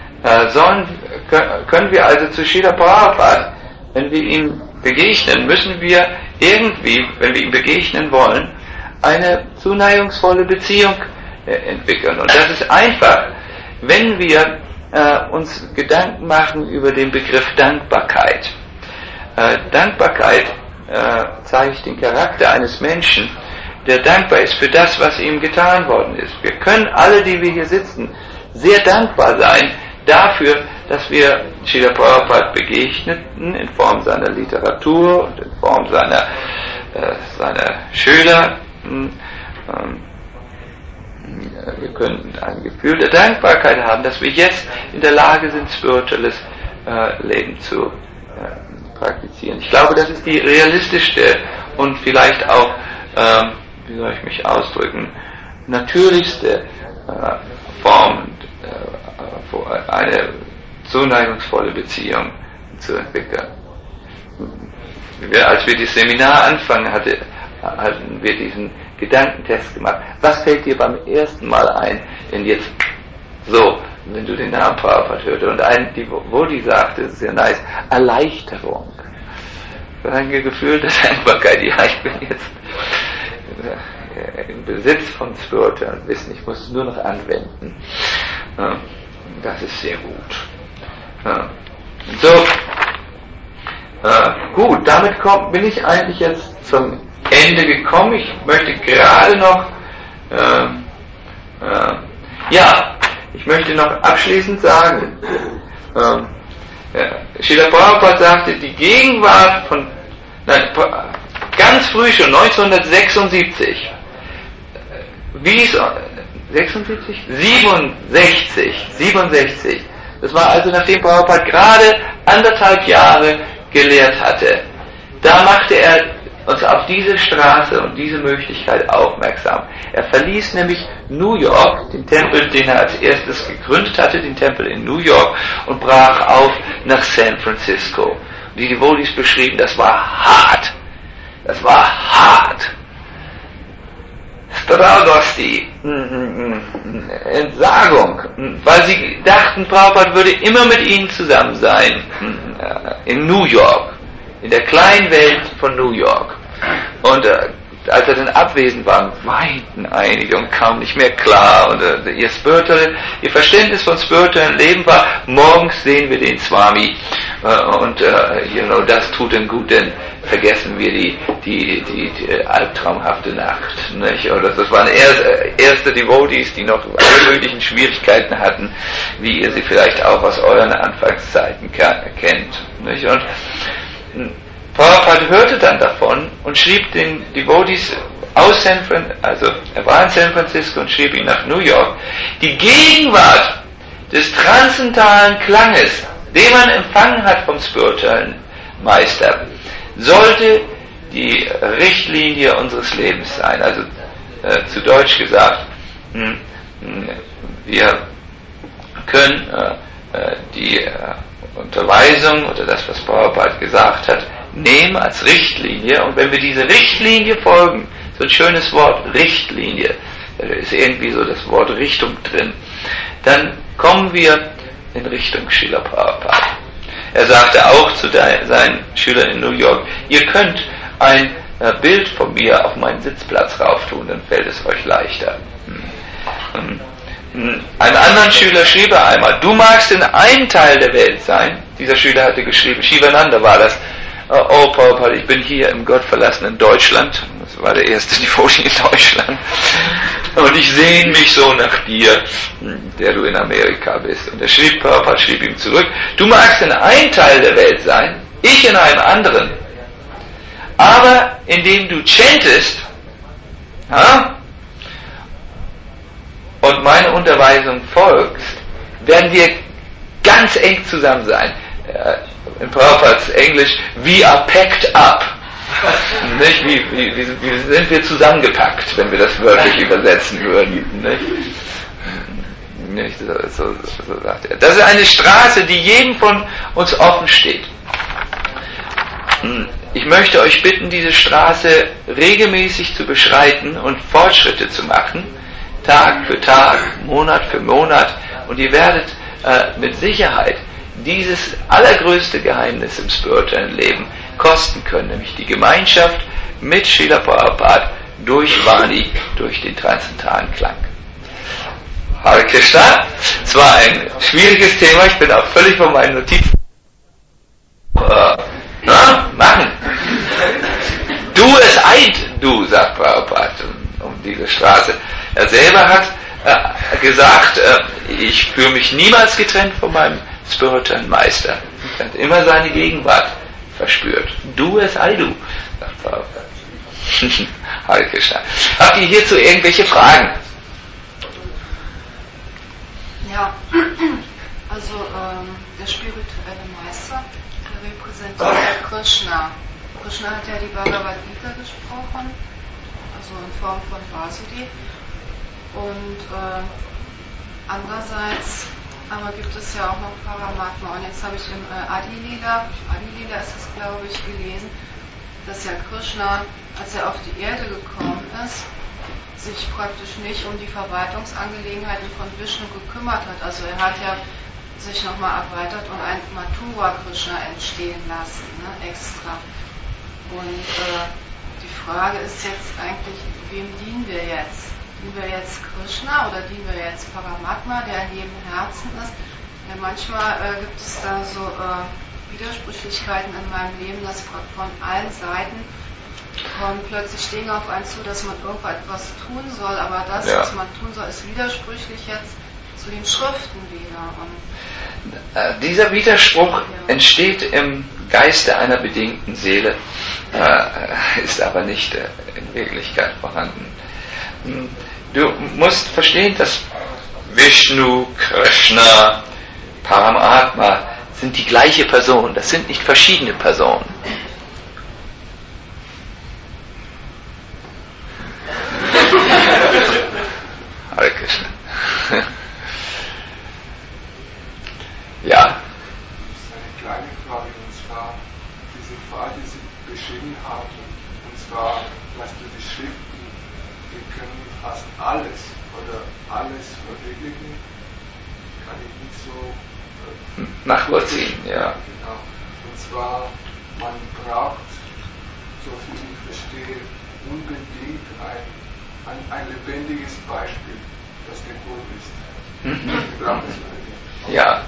können wir also zu Srila Prabhupada, wenn wir ihm begegnen, müssen wir irgendwie, wenn wir ihm begegnen wollen, eine zuneigungsvolle Beziehung entwickeln. Und das ist einfach, wenn wir uns Gedanken machen über den Begriff Dankbarkeit. Dankbarkeit zeigt den Charakter eines Menschen, der dankbar ist für das, was ihm getan worden ist. Wir können alle, die wir hier sitzen, sehr dankbar sein dafür, dass wir Srila Prabhupada begegneten in Form seiner Literatur und in Form seiner Schüler. Wir können ein Gefühl der Dankbarkeit haben, dass wir jetzt in der Lage sind, spirituelles Leben zu praktizieren. Ich glaube, das ist die realistischste und vielleicht auch, wie soll ich mich ausdrücken, natürlichste Form, eine zuneigungsvolle Beziehung zu entwickeln. Als wir das Seminar anfangen, hatten wir diesen Gedankentest gemacht. Was fällt dir beim ersten Mal ein, wenn du den Namen Prabhupada hörte? Und wo die sagte, das ist sehr nice, Erleichterung. Ein Gefühl der Dankbarkeit, ja, ich bin jetzt im Besitz von spirituellem Wissen, ich muss es nur noch anwenden. Das ist sehr gut. Gut, damit bin ich eigentlich jetzt zum Ende gekommen. Ich möchte gerade noch, ich möchte noch abschließend sagen, Srila Prabhupada sagte, die Gegenwart ganz früh schon, 1976, 67, das war also nachdem Prabhupada gerade 1,5 Jahre gelehrt hatte, da machte er uns auf diese Straße und diese Möglichkeit aufmerksam. Er verließ nämlich New York, den Tempel, den er als erstes gegründet hatte, den Tempel in New York, und brach auf nach San Francisco. Die Devotees beschrieben, das war hart. Straugosti, Entsagung, weil sie dachten, Prabhupada würde immer mit ihnen zusammen sein, in New York, in der kleinen Welt von New York. Und als er dann abwesend war, weinten einige und kamen nicht mehr klar. Und ihr Verständnis von spirituellem Leben war, morgens sehen wir den Swami das tut dann gut, denn vergessen wir die albtraumhafte Nacht. Nicht? Oder das waren erste Devotees, die noch alle möglichen Schwierigkeiten hatten, wie ihr sie vielleicht auch aus euren Anfangszeiten kennt. Nicht? Und Prabhupada hörte dann davon und schrieb den Devotees aus er war in San Francisco und schrieb ihn nach New York, die Gegenwart des transzendentalen Klanges, den man empfangen hat vom spirituellen Meister, sollte die Richtlinie unseres Lebens sein. Also zu Deutsch gesagt, wir können die Unterweisung oder das, was Prabhupada gesagt hat, nehmen als Richtlinie, und wenn wir diese Richtlinie folgen, so ein schönes Wort, Richtlinie, da ist irgendwie so das Wort Richtung drin, dann kommen wir in Richtung Srila Prabhupada. Er sagte auch zu seinen Schülern in New York, ihr könnt ein Bild von mir auf meinen Sitzplatz rauftun, dann fällt es euch leichter. Einem anderen Schüler schrieb er einmal, du magst in einem Teil der Welt sein, Dieser Schüler hatte geschrieben, Shivananda war das, oh Prabhupada, ich bin hier im gottverlassenen Deutschland, das war der erste Devotee in Deutschland, und ich sehne mich so nach dir, der du in Amerika bist. Und der Prabhupada schrieb ihm zurück, du magst in einem Teil der Welt sein, ich in einem anderen, aber indem du chantest, und meine Unterweisung folgst, werden wir ganz eng zusammen sein. In Prabhupads Englisch, we are packed up. Nicht? Wie sind wir zusammengepackt, wenn wir das wörtlich übersetzen würden. Nicht? So sagt er. Das ist eine Straße, die jedem von uns offen steht. Ich möchte euch bitten, diese Straße regelmäßig zu beschreiten und Fortschritte zu machen, Tag für Tag, Monat für Monat, und ihr werdet mit Sicherheit dieses allergrößte Geheimnis im spirituellen Leben kosten können, nämlich die Gemeinschaft mit Srila Prabhupada durch Vani, durch den transzendentalen Klang. Hare Krishna, es war ein schwieriges Thema, ich bin auch völlig von meinen Notizen machen. Du es eint, du, sagt Prabhupada um diese Straße. Er selber hat gesagt, ich fühle mich niemals getrennt von meinem spirituellen Meister. Er hat immer seine Gegenwart verspürt. Du es ei du, sagt Prabhupada. Hare Krishna. Habt ihr hierzu irgendwelche Fragen? Ja, also der spirituelle Meister, der repräsentiert Krishna. Krishna hat ja die Bhagavad Gita gesprochen, also in Form von Vasudeva. Und andererseits gibt es ja auch noch Paramatma. Und jetzt habe ich im Adi-Lila ist es, glaube ich, gelesen, dass ja Krishna, als er auf die Erde gekommen ist, sich praktisch nicht um die Verwaltungsangelegenheiten von Vishnu gekümmert hat. Also er hat ja sich nochmal erweitert und ein Mathura Krishna entstehen lassen, ne, extra. Und die Frage ist jetzt eigentlich, wem dienen wir jetzt? Dienen wir jetzt Krishna oder dienen wir jetzt Paramatma, der in jedem Herzen ist? Ja, manchmal gibt es da so Widersprüchlichkeiten in meinem Leben, dass von allen Seiten kommen plötzlich Dinge auf einen zu, dass man irgendwas tun soll, aber das, was man tun soll, ist widersprüchlich jetzt zu den Schriften wieder. Und dieser Widerspruch entsteht im Geiste einer bedingten Seele, ist aber nicht in Wirklichkeit vorhanden. Du musst verstehen, dass Vishnu, Krishna, Paramatma sind die gleiche Person, das sind nicht verschiedene Personen. Hare Krishna. Ja. Eine kleine Frage, und zwar diese Frage, die Sie beschrieben haben, und zwar, dass du die Schriften, die können fast alles oder alles verwirklichen, kann ich nicht so nachvollziehen, ja. Genau. Und zwar, man braucht, so viel ich verstehe, unbedingt ein lebendiges Beispiel, das der Guru ist. Ich brauche es unbedingt. Ja.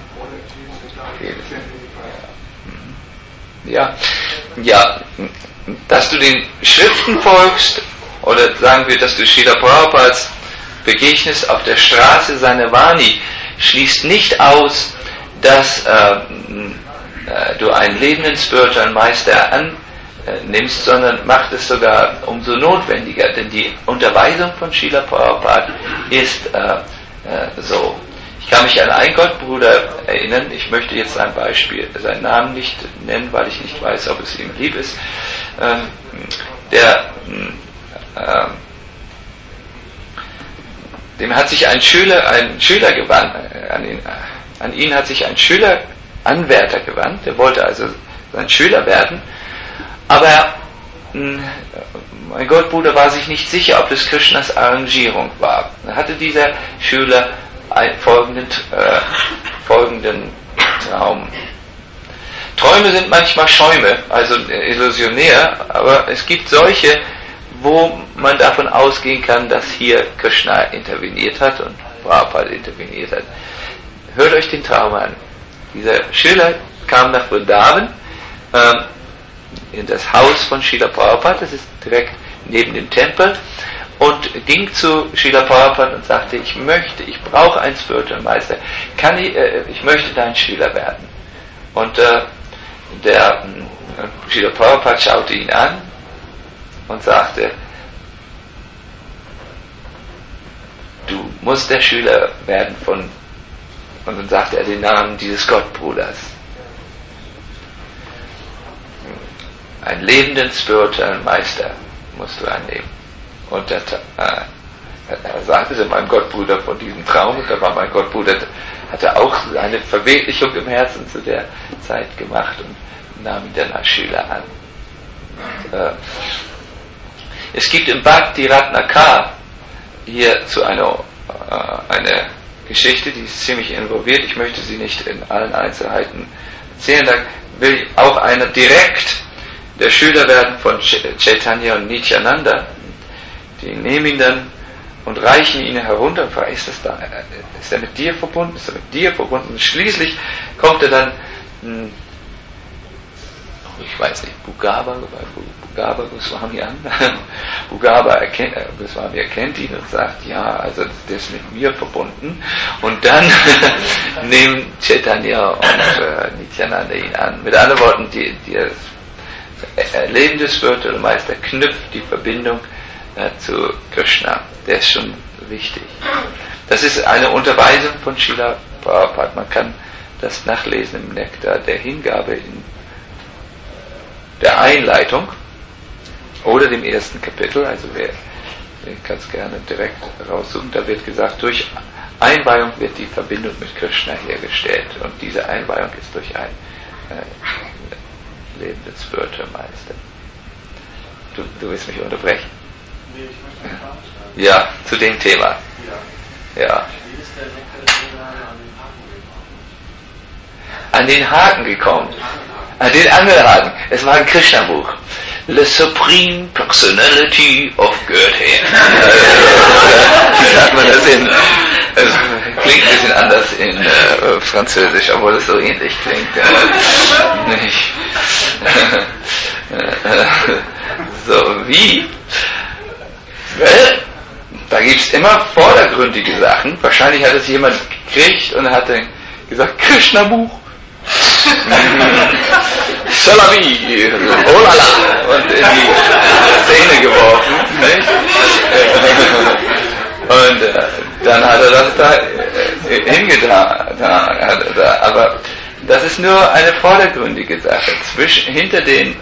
Ja. Ja, dass du den Schriften folgst, oder sagen wir, dass du Srila Prabhupads begegnest auf der Straße seiner Vani, schließt nicht aus, dass du einen lebenden spirituellen Meister annimmst, sondern macht es sogar umso notwendiger, denn die Unterweisung von Srila Prabhupada ist so. Ich kann mich an einen Gottbruder erinnern, ich möchte jetzt ein Beispiel, seinen Namen nicht nennen, weil ich nicht weiß, ob es ihm lieb ist, dem hat sich ein Schüler gewandt, an ihn hat sich ein Schüleranwärter gewandt, der wollte also sein Schüler werden, aber mein Gottbruder war sich nicht sicher, ob es Krishnas Arrangierung war. Da hatte dieser Schüler folgenden Traum. Träume sind manchmal Schäume, also illusionär, aber es gibt solche, wo man davon ausgehen kann, dass hier Krishna interveniert hat und Prabhupada interveniert hat. Hört euch den Traum an. Dieser Schüler kam nach Vrindavan, in das Haus von Srila Prabhupada, das ist direkt neben dem Tempel, und ging zu Srila Prabhupada und sagte, ich brauche einen Spiritual Meister, ich möchte dein Schüler werden. Und der Srila Prabhupada schaute ihn an und sagte, du musst der Schüler werden und dann sagte er den Namen dieses Gottbruders. Einen lebenden spirituellen Meister musst du annehmen. Und er sagte zu meinem Gottbruder von diesem Traum, und da war mein Gottbruder, hatte auch eine Verwirklichung im Herzen zu der Zeit gemacht und nahm ihn dann als Schüler an. Es gibt im Bhakti Ratnakar hierzu eine Geschichte, die ist ziemlich involviert. Ich möchte sie nicht in allen Einzelheiten erzählen. Da will auch einer direkt der Schüler werden von Chaitanya und Nityananda. Die nehmen ihn dann und reichen ihn herunter und fragen, ist er mit dir verbunden? Ist er mit dir verbunden? Und schließlich kommt er dann, ich weiß nicht, Bhugaba Goswami an. Bhugaba Goswami erkennt ihn und sagt, ja, also der ist mit mir verbunden. Und dann nehmen Chaitanya und Nityananda ihn an. Mit anderen Worten, der lebende Spiritual Meister knüpft die Verbindung zu Krishna. Der ist schon wichtig. Das ist eine Unterweisung von Srila Prabhupada. Man kann das nachlesen im Nektar der Hingabe in der Einleitung oder dem ersten Kapitel. Also wer kann es gerne direkt raussuchen. Da wird gesagt, durch Einweihung wird die Verbindung mit Krishna hergestellt. Und diese Einweihung ist durch ein lebenden Spiritual Meister. Du willst mich unterbrechen? Nee, ich möchte eine Frage stellen. Ja, zu dem Thema. Ja. Wie ist der Nektar an den Haken gekommen? An den Angelhaken. Es war ein Krishna-Buch. The Supreme Personality of Godhead. Wie sagt man das in? Es klingt ein bisschen anders in Französisch, obwohl es so ähnlich klingt. Nicht. So, wie? Da gibt es immer vordergründige Sachen. Wahrscheinlich hat es jemand gekriegt und hat dann gesagt, Krishna-Buch. Salami, oh la la, und in die Szene geworfen, nicht? Und dann hat er das da hingetan. Aber das ist nur eine vordergründige Sache. Hinter den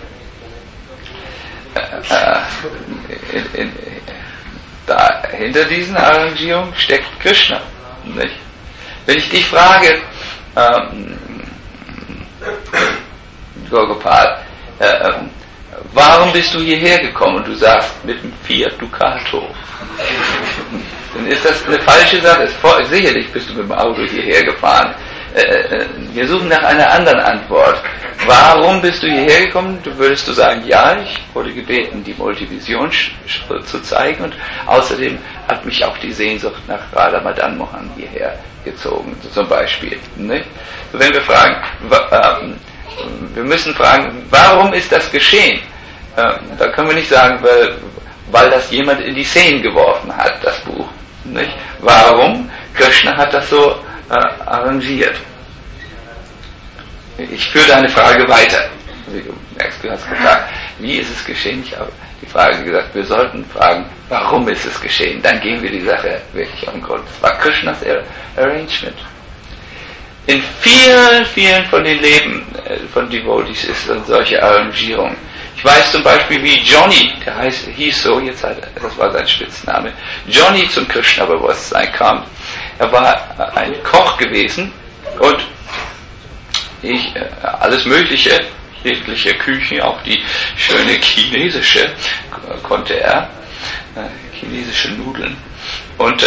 hinter diesen Arrangierungen steckt Krishna. Nicht? Wenn ich dich frage, Gopal, warum bist du hierher gekommen? Und du sagst, mit dem Fiat Ducato. Dann ist das eine falsche Sache. Sicherlich bist du mit dem Auto hierher gefahren. Wir suchen nach einer anderen Antwort. Warum bist du hierher gekommen? Würdest du sagen, ja, ich wurde gebeten, die Multivision zu zeigen, und außerdem hat mich auch die Sehnsucht nach Radha Madan Mohan hierher gezogen, zum Beispiel. Nicht? So, wenn wir fragen, wir müssen fragen, warum ist das geschehen? Da können wir nicht sagen, weil das jemand in die Szene geworfen hat, das Buch. Nicht? Warum? Krishna hat das so arrangiert. Ich führe deine Frage weiter. Du merkst, du hast gefragt, wie ist es geschehen? Ich habe die Frage gesagt, wir sollten fragen, warum ist es geschehen? Dann gehen wir die Sache wirklich auf den Grund. Es war Krishnas Arrangement. In vielen von den Leben von Devotees ist es solche Arrangierung. Ich weiß zum Beispiel, wie Johnny, hieß so, das war sein Spitzname, Johnny zum Krishna-Bewusstsein kam. Er war ein Koch gewesen und alles mögliche, jegliche Küchen, auch die schöne chinesische, konnte er, chinesische Nudeln. Und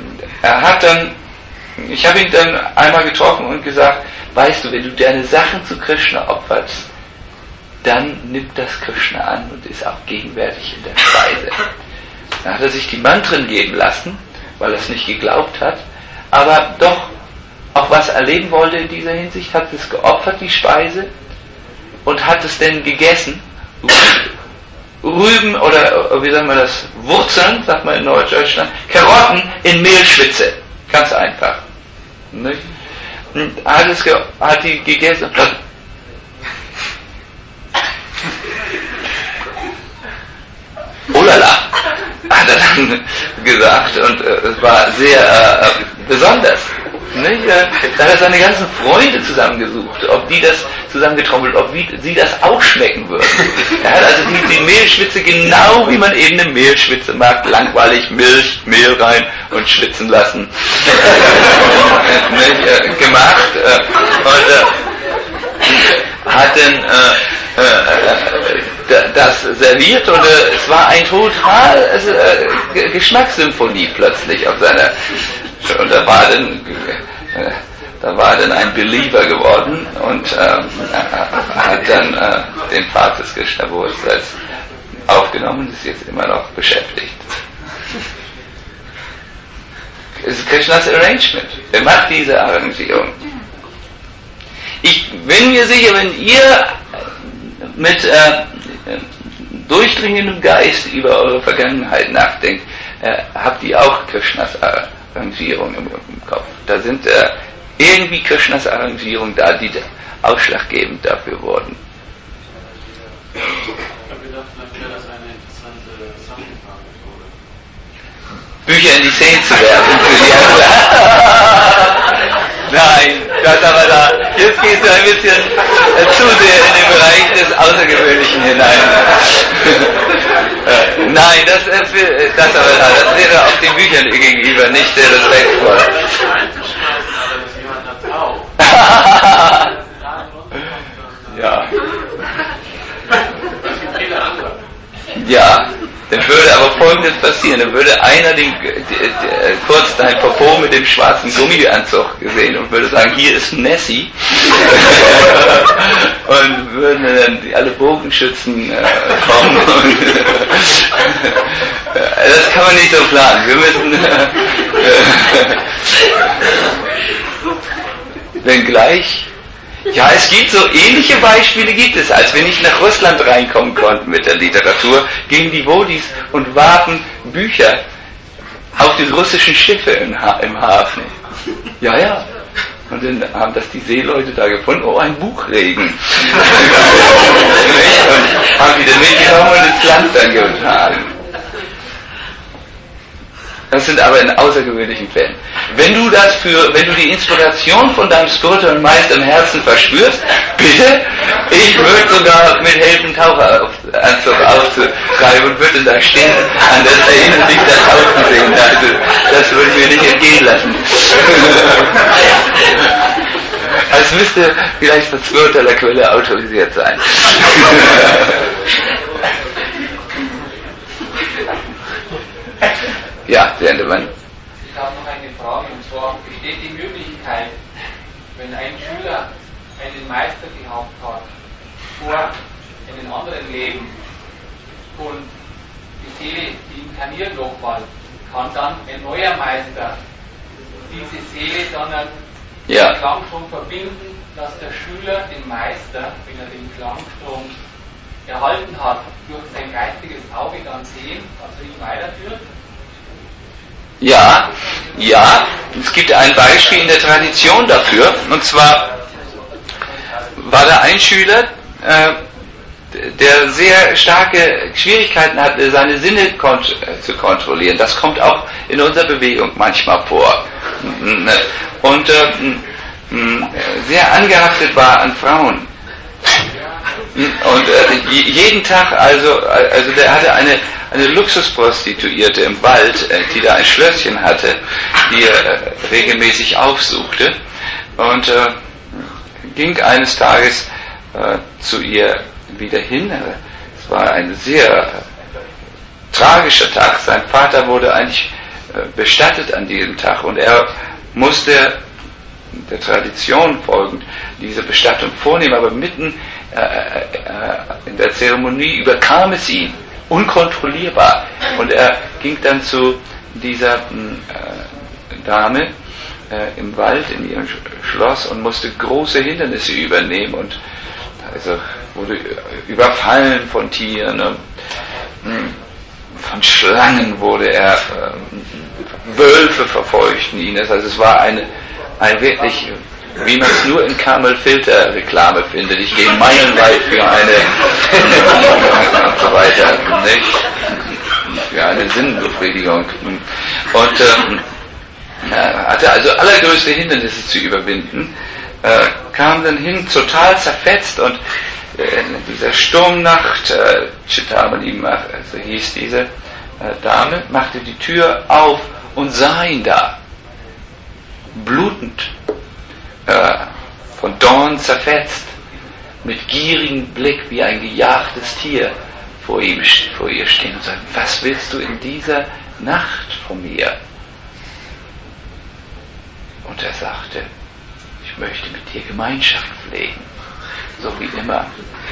ich habe ihn dann einmal getroffen und gesagt, weißt du, wenn du deine Sachen zu Krishna opferst, dann nimmt das Krishna an und ist auch gegenwärtig in der Speise. Dann hat er sich die Mantren geben lassen, weil er es nicht geglaubt hat, aber doch auch was erleben wollte in dieser Hinsicht, hat es geopfert, die Speise, und hat es denn gegessen. Rüben oder, wie sagen wir das, Wurzeln, sagt man in Norddeutschland, Karotten in Mehlschwitze. Ganz einfach. Nicht? Und hat die gegessen. Oh la la, hat er dann gesagt, und es war sehr besonders. Nicht? Da hat er seine ganzen Freunde zusammengesucht, ob die das zusammengetrommelt, ob sie das auch schmecken würden. Er hat also die Mehlschwitze, genau wie man eben eine Mehlschwitze mag, langweilig Milch, Mehl rein und schwitzen lassen, gemacht, und hat dann das serviert, und es war ein total Geschmackssymphonie plötzlich auf seiner. Und da war dann ein Believer geworden und hat dann den Pfad des Krishna-Bewusstseins aufgenommen und ist jetzt immer noch beschäftigt. Es ist Krishnas Arrangement. Er macht diese Arrangierung. Ich bin mir sicher, wenn ihr mit durchdringendem Geist über eure Vergangenheit nachdenkt, habt ihr auch Krishnas Arrangierung im Kopf. Da sind irgendwie Krishnas Arrangierung da, die ausschlaggebend dafür wurden. Ich habe gedacht, vielleicht wäre das eine interessante Sammelfrage. Bücher in die Szene zu werfen für die anderen. Nein, das aber da. Jetzt gehst du ein bisschen zu sehr in den Bereich des Außergewöhnlichen hinein. Nein, das wäre auch den Büchern gegenüber nicht sehr respektvoll. Ja. Ja, dann würde aber Folgendes passieren. Dann würde einer kurz dein Popo mit dem schwarzen Gummianzug gesehen und würde sagen, hier ist Nessie. Und würden dann alle Bogenschützen kommen. Und das kann man nicht so planen. Wir müssen wenngleich. Ja, es gibt so ähnliche Beispiele, gibt es. Als wir nicht nach Russland reinkommen konnten mit der Literatur, gingen die Vodis und warfen Bücher auf die russischen Schiffe im Hafen. Ja. Und dann haben das die Seeleute da gefunden, oh, ein Buchregen. Und haben die dann mitgenommen und ins Land dann getragen. Das sind aber in außergewöhnlichen Fällen. Wenn du die Inspiration von deinem spirituellen Meister im Herzen verspürst, bitte, ich würde sogar mithelfen, Taucheranzug aufzutreiben und würde da stehen, an das erinnern sich das Tauchen sehen. Also, das würde ich mir nicht entgehen lassen. Als müsste vielleicht von spiritueller Quelle autorisiert sein. Ja, Gentleman. Ich habe noch eine Frage, und zwar besteht die Möglichkeit, wenn ein Schüler einen Meister gehabt hat, vor einem anderen Leben, und die Seele, die inkarniert nochmal, kann dann ein neuer Meister diese Seele dann mit dem Klangstrom verbinden, dass der Schüler den Meister, wenn er den Klangstrom erhalten hat, durch sein geistiges Auge dann sehen, dass er ihn weiterführt? Ja, es gibt ein Beispiel in der Tradition dafür, und zwar war da ein Schüler, der sehr starke Schwierigkeiten hatte, seine Sinne zu kontrollieren. Das kommt auch in unserer Bewegung manchmal vor. Und sehr angehaftet war an Frauen. Und jeden Tag, also der hatte eine Luxusprostituierte im Wald, die da ein Schlösschen hatte, die er regelmäßig aufsuchte, und ging eines Tages zu ihr wieder hin. Es war ein sehr tragischer Tag. Sein Vater wurde eigentlich bestattet an diesem Tag, und er musste der Tradition folgend diese Bestattung vornehmen, aber mitten in der Zeremonie überkam es ihn, unkontrollierbar, und er ging dann zu dieser Dame im Wald in ihrem Schloss und musste große Hindernisse übernehmen und also wurde überfallen von Tieren, von Schlangen wurde er, Wölfe verfolgten ihn. Also es war ein wirklich, wie man es nur in Camel-Filter-Reklame findet. Ich gehe meilenweit für eine und so weiter, nicht? Für eine Sinnbefriedigung. Und hatte also allergrößte Hindernisse zu überwinden, kam dann hin, total zerfetzt und in dieser Sturmnacht, Chitamanimach, also hieß diese Dame, machte die Tür auf und sah ihn da, blutend, von Dorn zerfetzt, mit gierigem Blick wie ein gejagtes Tier vor ihr stehen und sagte: Was willst du in dieser Nacht von mir? Und er sagte: Ich möchte mit dir Gemeinschaft pflegen, so wie immer.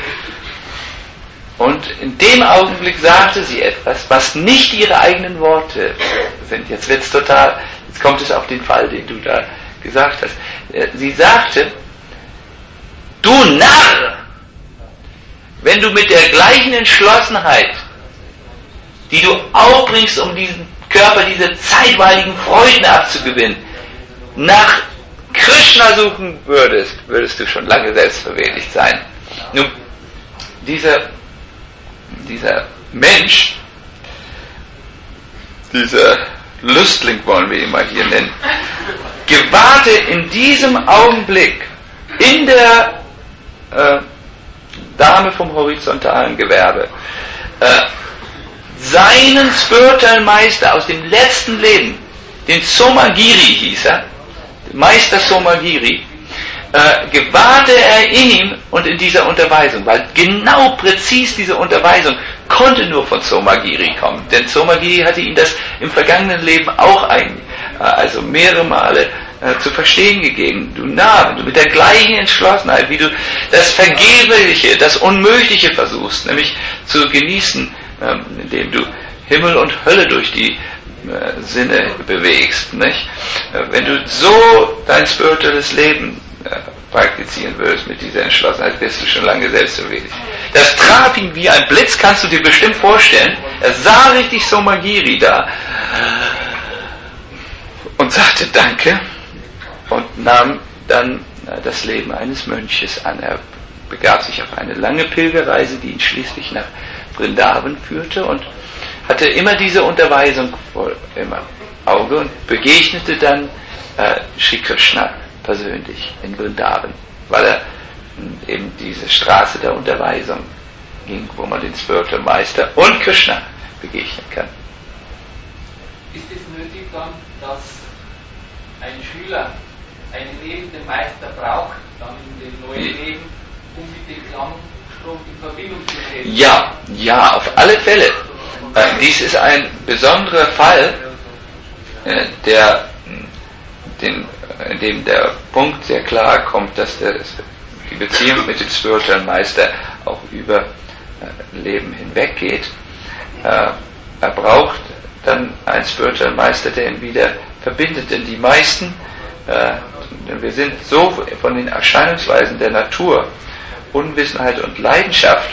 Und in dem Augenblick sagte sie etwas, was nicht ihre eigenen Worte sind. Jetzt kommt es auf den Fall, den du da gesagt hast. Sie sagte: Du Narr, wenn du mit der gleichen Entschlossenheit, die du aufbringst, um diesen Körper diese zeitweiligen Freuden abzugewinnen, nach Krishna suchen würdest du schon lange selbstverwirklicht sein. Nun, dieser Mensch, dieser Lüstling wollen wir ihn mal hier nennen, gewahrte in diesem Augenblick in der Dame vom horizontalen Gewerbe seinen Spiritual Meister aus dem letzten Leben, den Somagiri hieß er, Meister Somagiri, gewahrte er in ihm und in dieser Unterweisung, weil genau präzis diese Unterweisung konnte nur von Somagiri kommen, denn Somagiri hatte ihm das im vergangenen Leben auch also mehrere Male zu verstehen gegeben. Du Narr, wenn du mit der gleichen Entschlossenheit, wie du das Vergebliche, das Unmögliche versuchst, nämlich zu genießen, indem du Himmel und Hölle durch die Sinne bewegst, nicht? Wenn du so dein spirituelles Leben praktizieren würdest mit dieser Entschlossenheit, bist du schon lange selbstverwirklicht. Das traf ihn wie ein Blitz, kannst du dir bestimmt vorstellen. Er sah richtig Somagiri da und sagte Danke und nahm dann das Leben eines Mönches an. Er begab sich auf eine lange Pilgerreise, die ihn schließlich nach Vrindavan führte und hatte immer diese Unterweisung im Auge und begegnete dann Sri Krishna persönlich in Vrindavan, weil er eben diese Straße der Unterweisung ging, wo man den Spiritual Meister und Krishna begegnen kann. Ist es nötig dann, dass ein Schüler einen lebenden Meister braucht, dann in dem neuen Leben, um mit dem Klangstrom in Verbindung zu treten? Ja, auf alle Fälle. Dies ist ein besonderer Fall, in dem der Punkt sehr klar kommt, dass die Beziehung mit dem Spiritual Meister auch über Leben hinweg geht. Er braucht dann einen Spiritual Meister, der ihn wieder verbindet, denn die meisten, wir sind so von den Erscheinungsweisen der Natur, Unwissenheit und Leidenschaft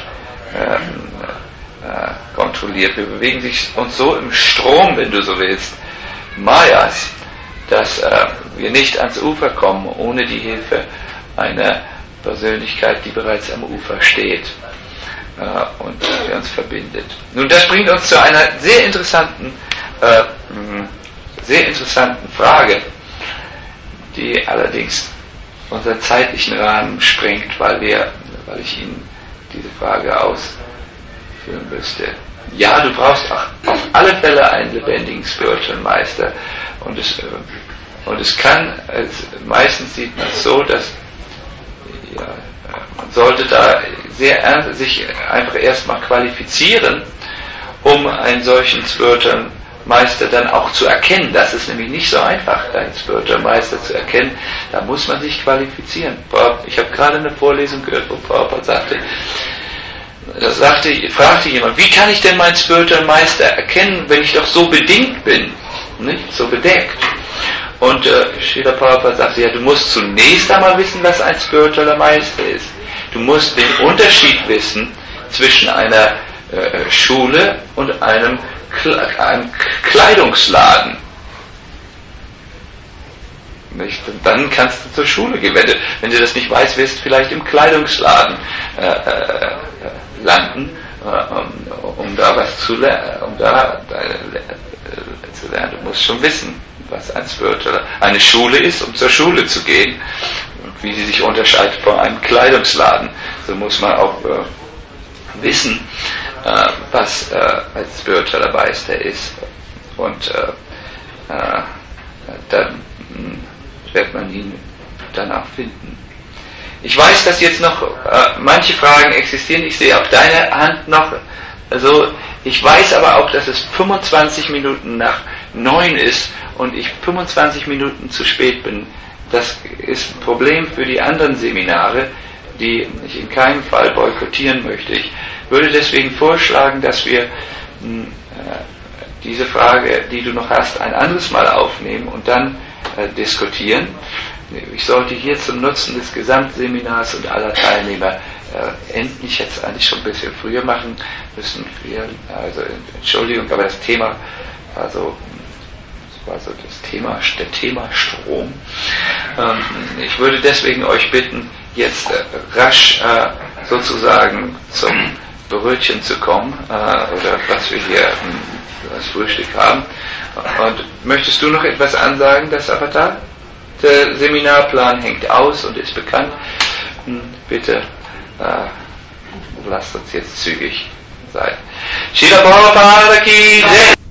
kontrolliert. Wir bewegen uns so im Strom, wenn du so willst, Mayas, dass wir nicht ans Ufer kommen ohne die Hilfe einer Persönlichkeit, die bereits am Ufer steht und die uns verbindet. Nun, das bringt uns zu einer sehr interessanten Frage, die allerdings unseren zeitlichen Rahmen sprengt, weil ich Ihnen diese Frage ausführen müsste. Ja, du brauchst auch auf alle Fälle einen lebendigen Spiritual Meister. Und es kann, meistens sieht man es so, dass man sollte da sich einfach erstmal qualifizieren, um einen solchen Spiritual Meister dann auch zu erkennen. Das ist nämlich nicht so einfach, einen Spiritual Meister zu erkennen. Da muss man sich qualifizieren. Ich habe gerade eine Vorlesung gehört, wo Prabhupada fragte jemand, wie kann ich denn meinen Spiritual Meister erkennen, wenn ich doch so bedingt bin, nicht so bedeckt? Und Srila Prabhupada sagte, ja, du musst zunächst einmal wissen, was ein spiritueller Meister ist. Du musst den Unterschied wissen zwischen einer Schule und einem Kleidungsladen. Nicht? Und dann kannst du zur Schule gehen. Wenn du das nicht weißt, wirst du vielleicht im Kleidungsladen landen, um da was zu lernen. Du musst schon wissen, was eine Schule ist, um zur Schule zu gehen und wie sie sich unterscheidet von einem Kleidungsladen. So muss man auch wissen, was ein spiritueller Meister ist. Und dann wird man ihn danach finden. Ich weiß, dass jetzt noch manche Fragen existieren. Ich sehe auf deine Hand noch. Also ich weiß aber auch, dass es 25 Minuten nach 9 ist und ich 25 Minuten zu spät bin. Das ist ein Problem für die anderen Seminare, die ich in keinem Fall boykottieren möchte. Ich würde deswegen vorschlagen, dass wir diese Frage, die du noch hast, ein anderes Mal aufnehmen und dann diskutieren. Ich sollte hier zum Nutzen des Gesamtseminars und aller Teilnehmer endlich jetzt eigentlich schon ein bisschen früher machen müssen. Also Entschuldigung, aber das Thema war so der Themastrom. Ich würde deswegen euch bitten, jetzt rasch sozusagen zum Brötchen zu kommen, oder was wir hier als Frühstück haben. Und möchtest du noch etwas ansagen, das Avatar? Der Seminarplan hängt aus und ist bekannt. Bitte lasst uns jetzt zügig sein. Srila Prabhupada ki Jai!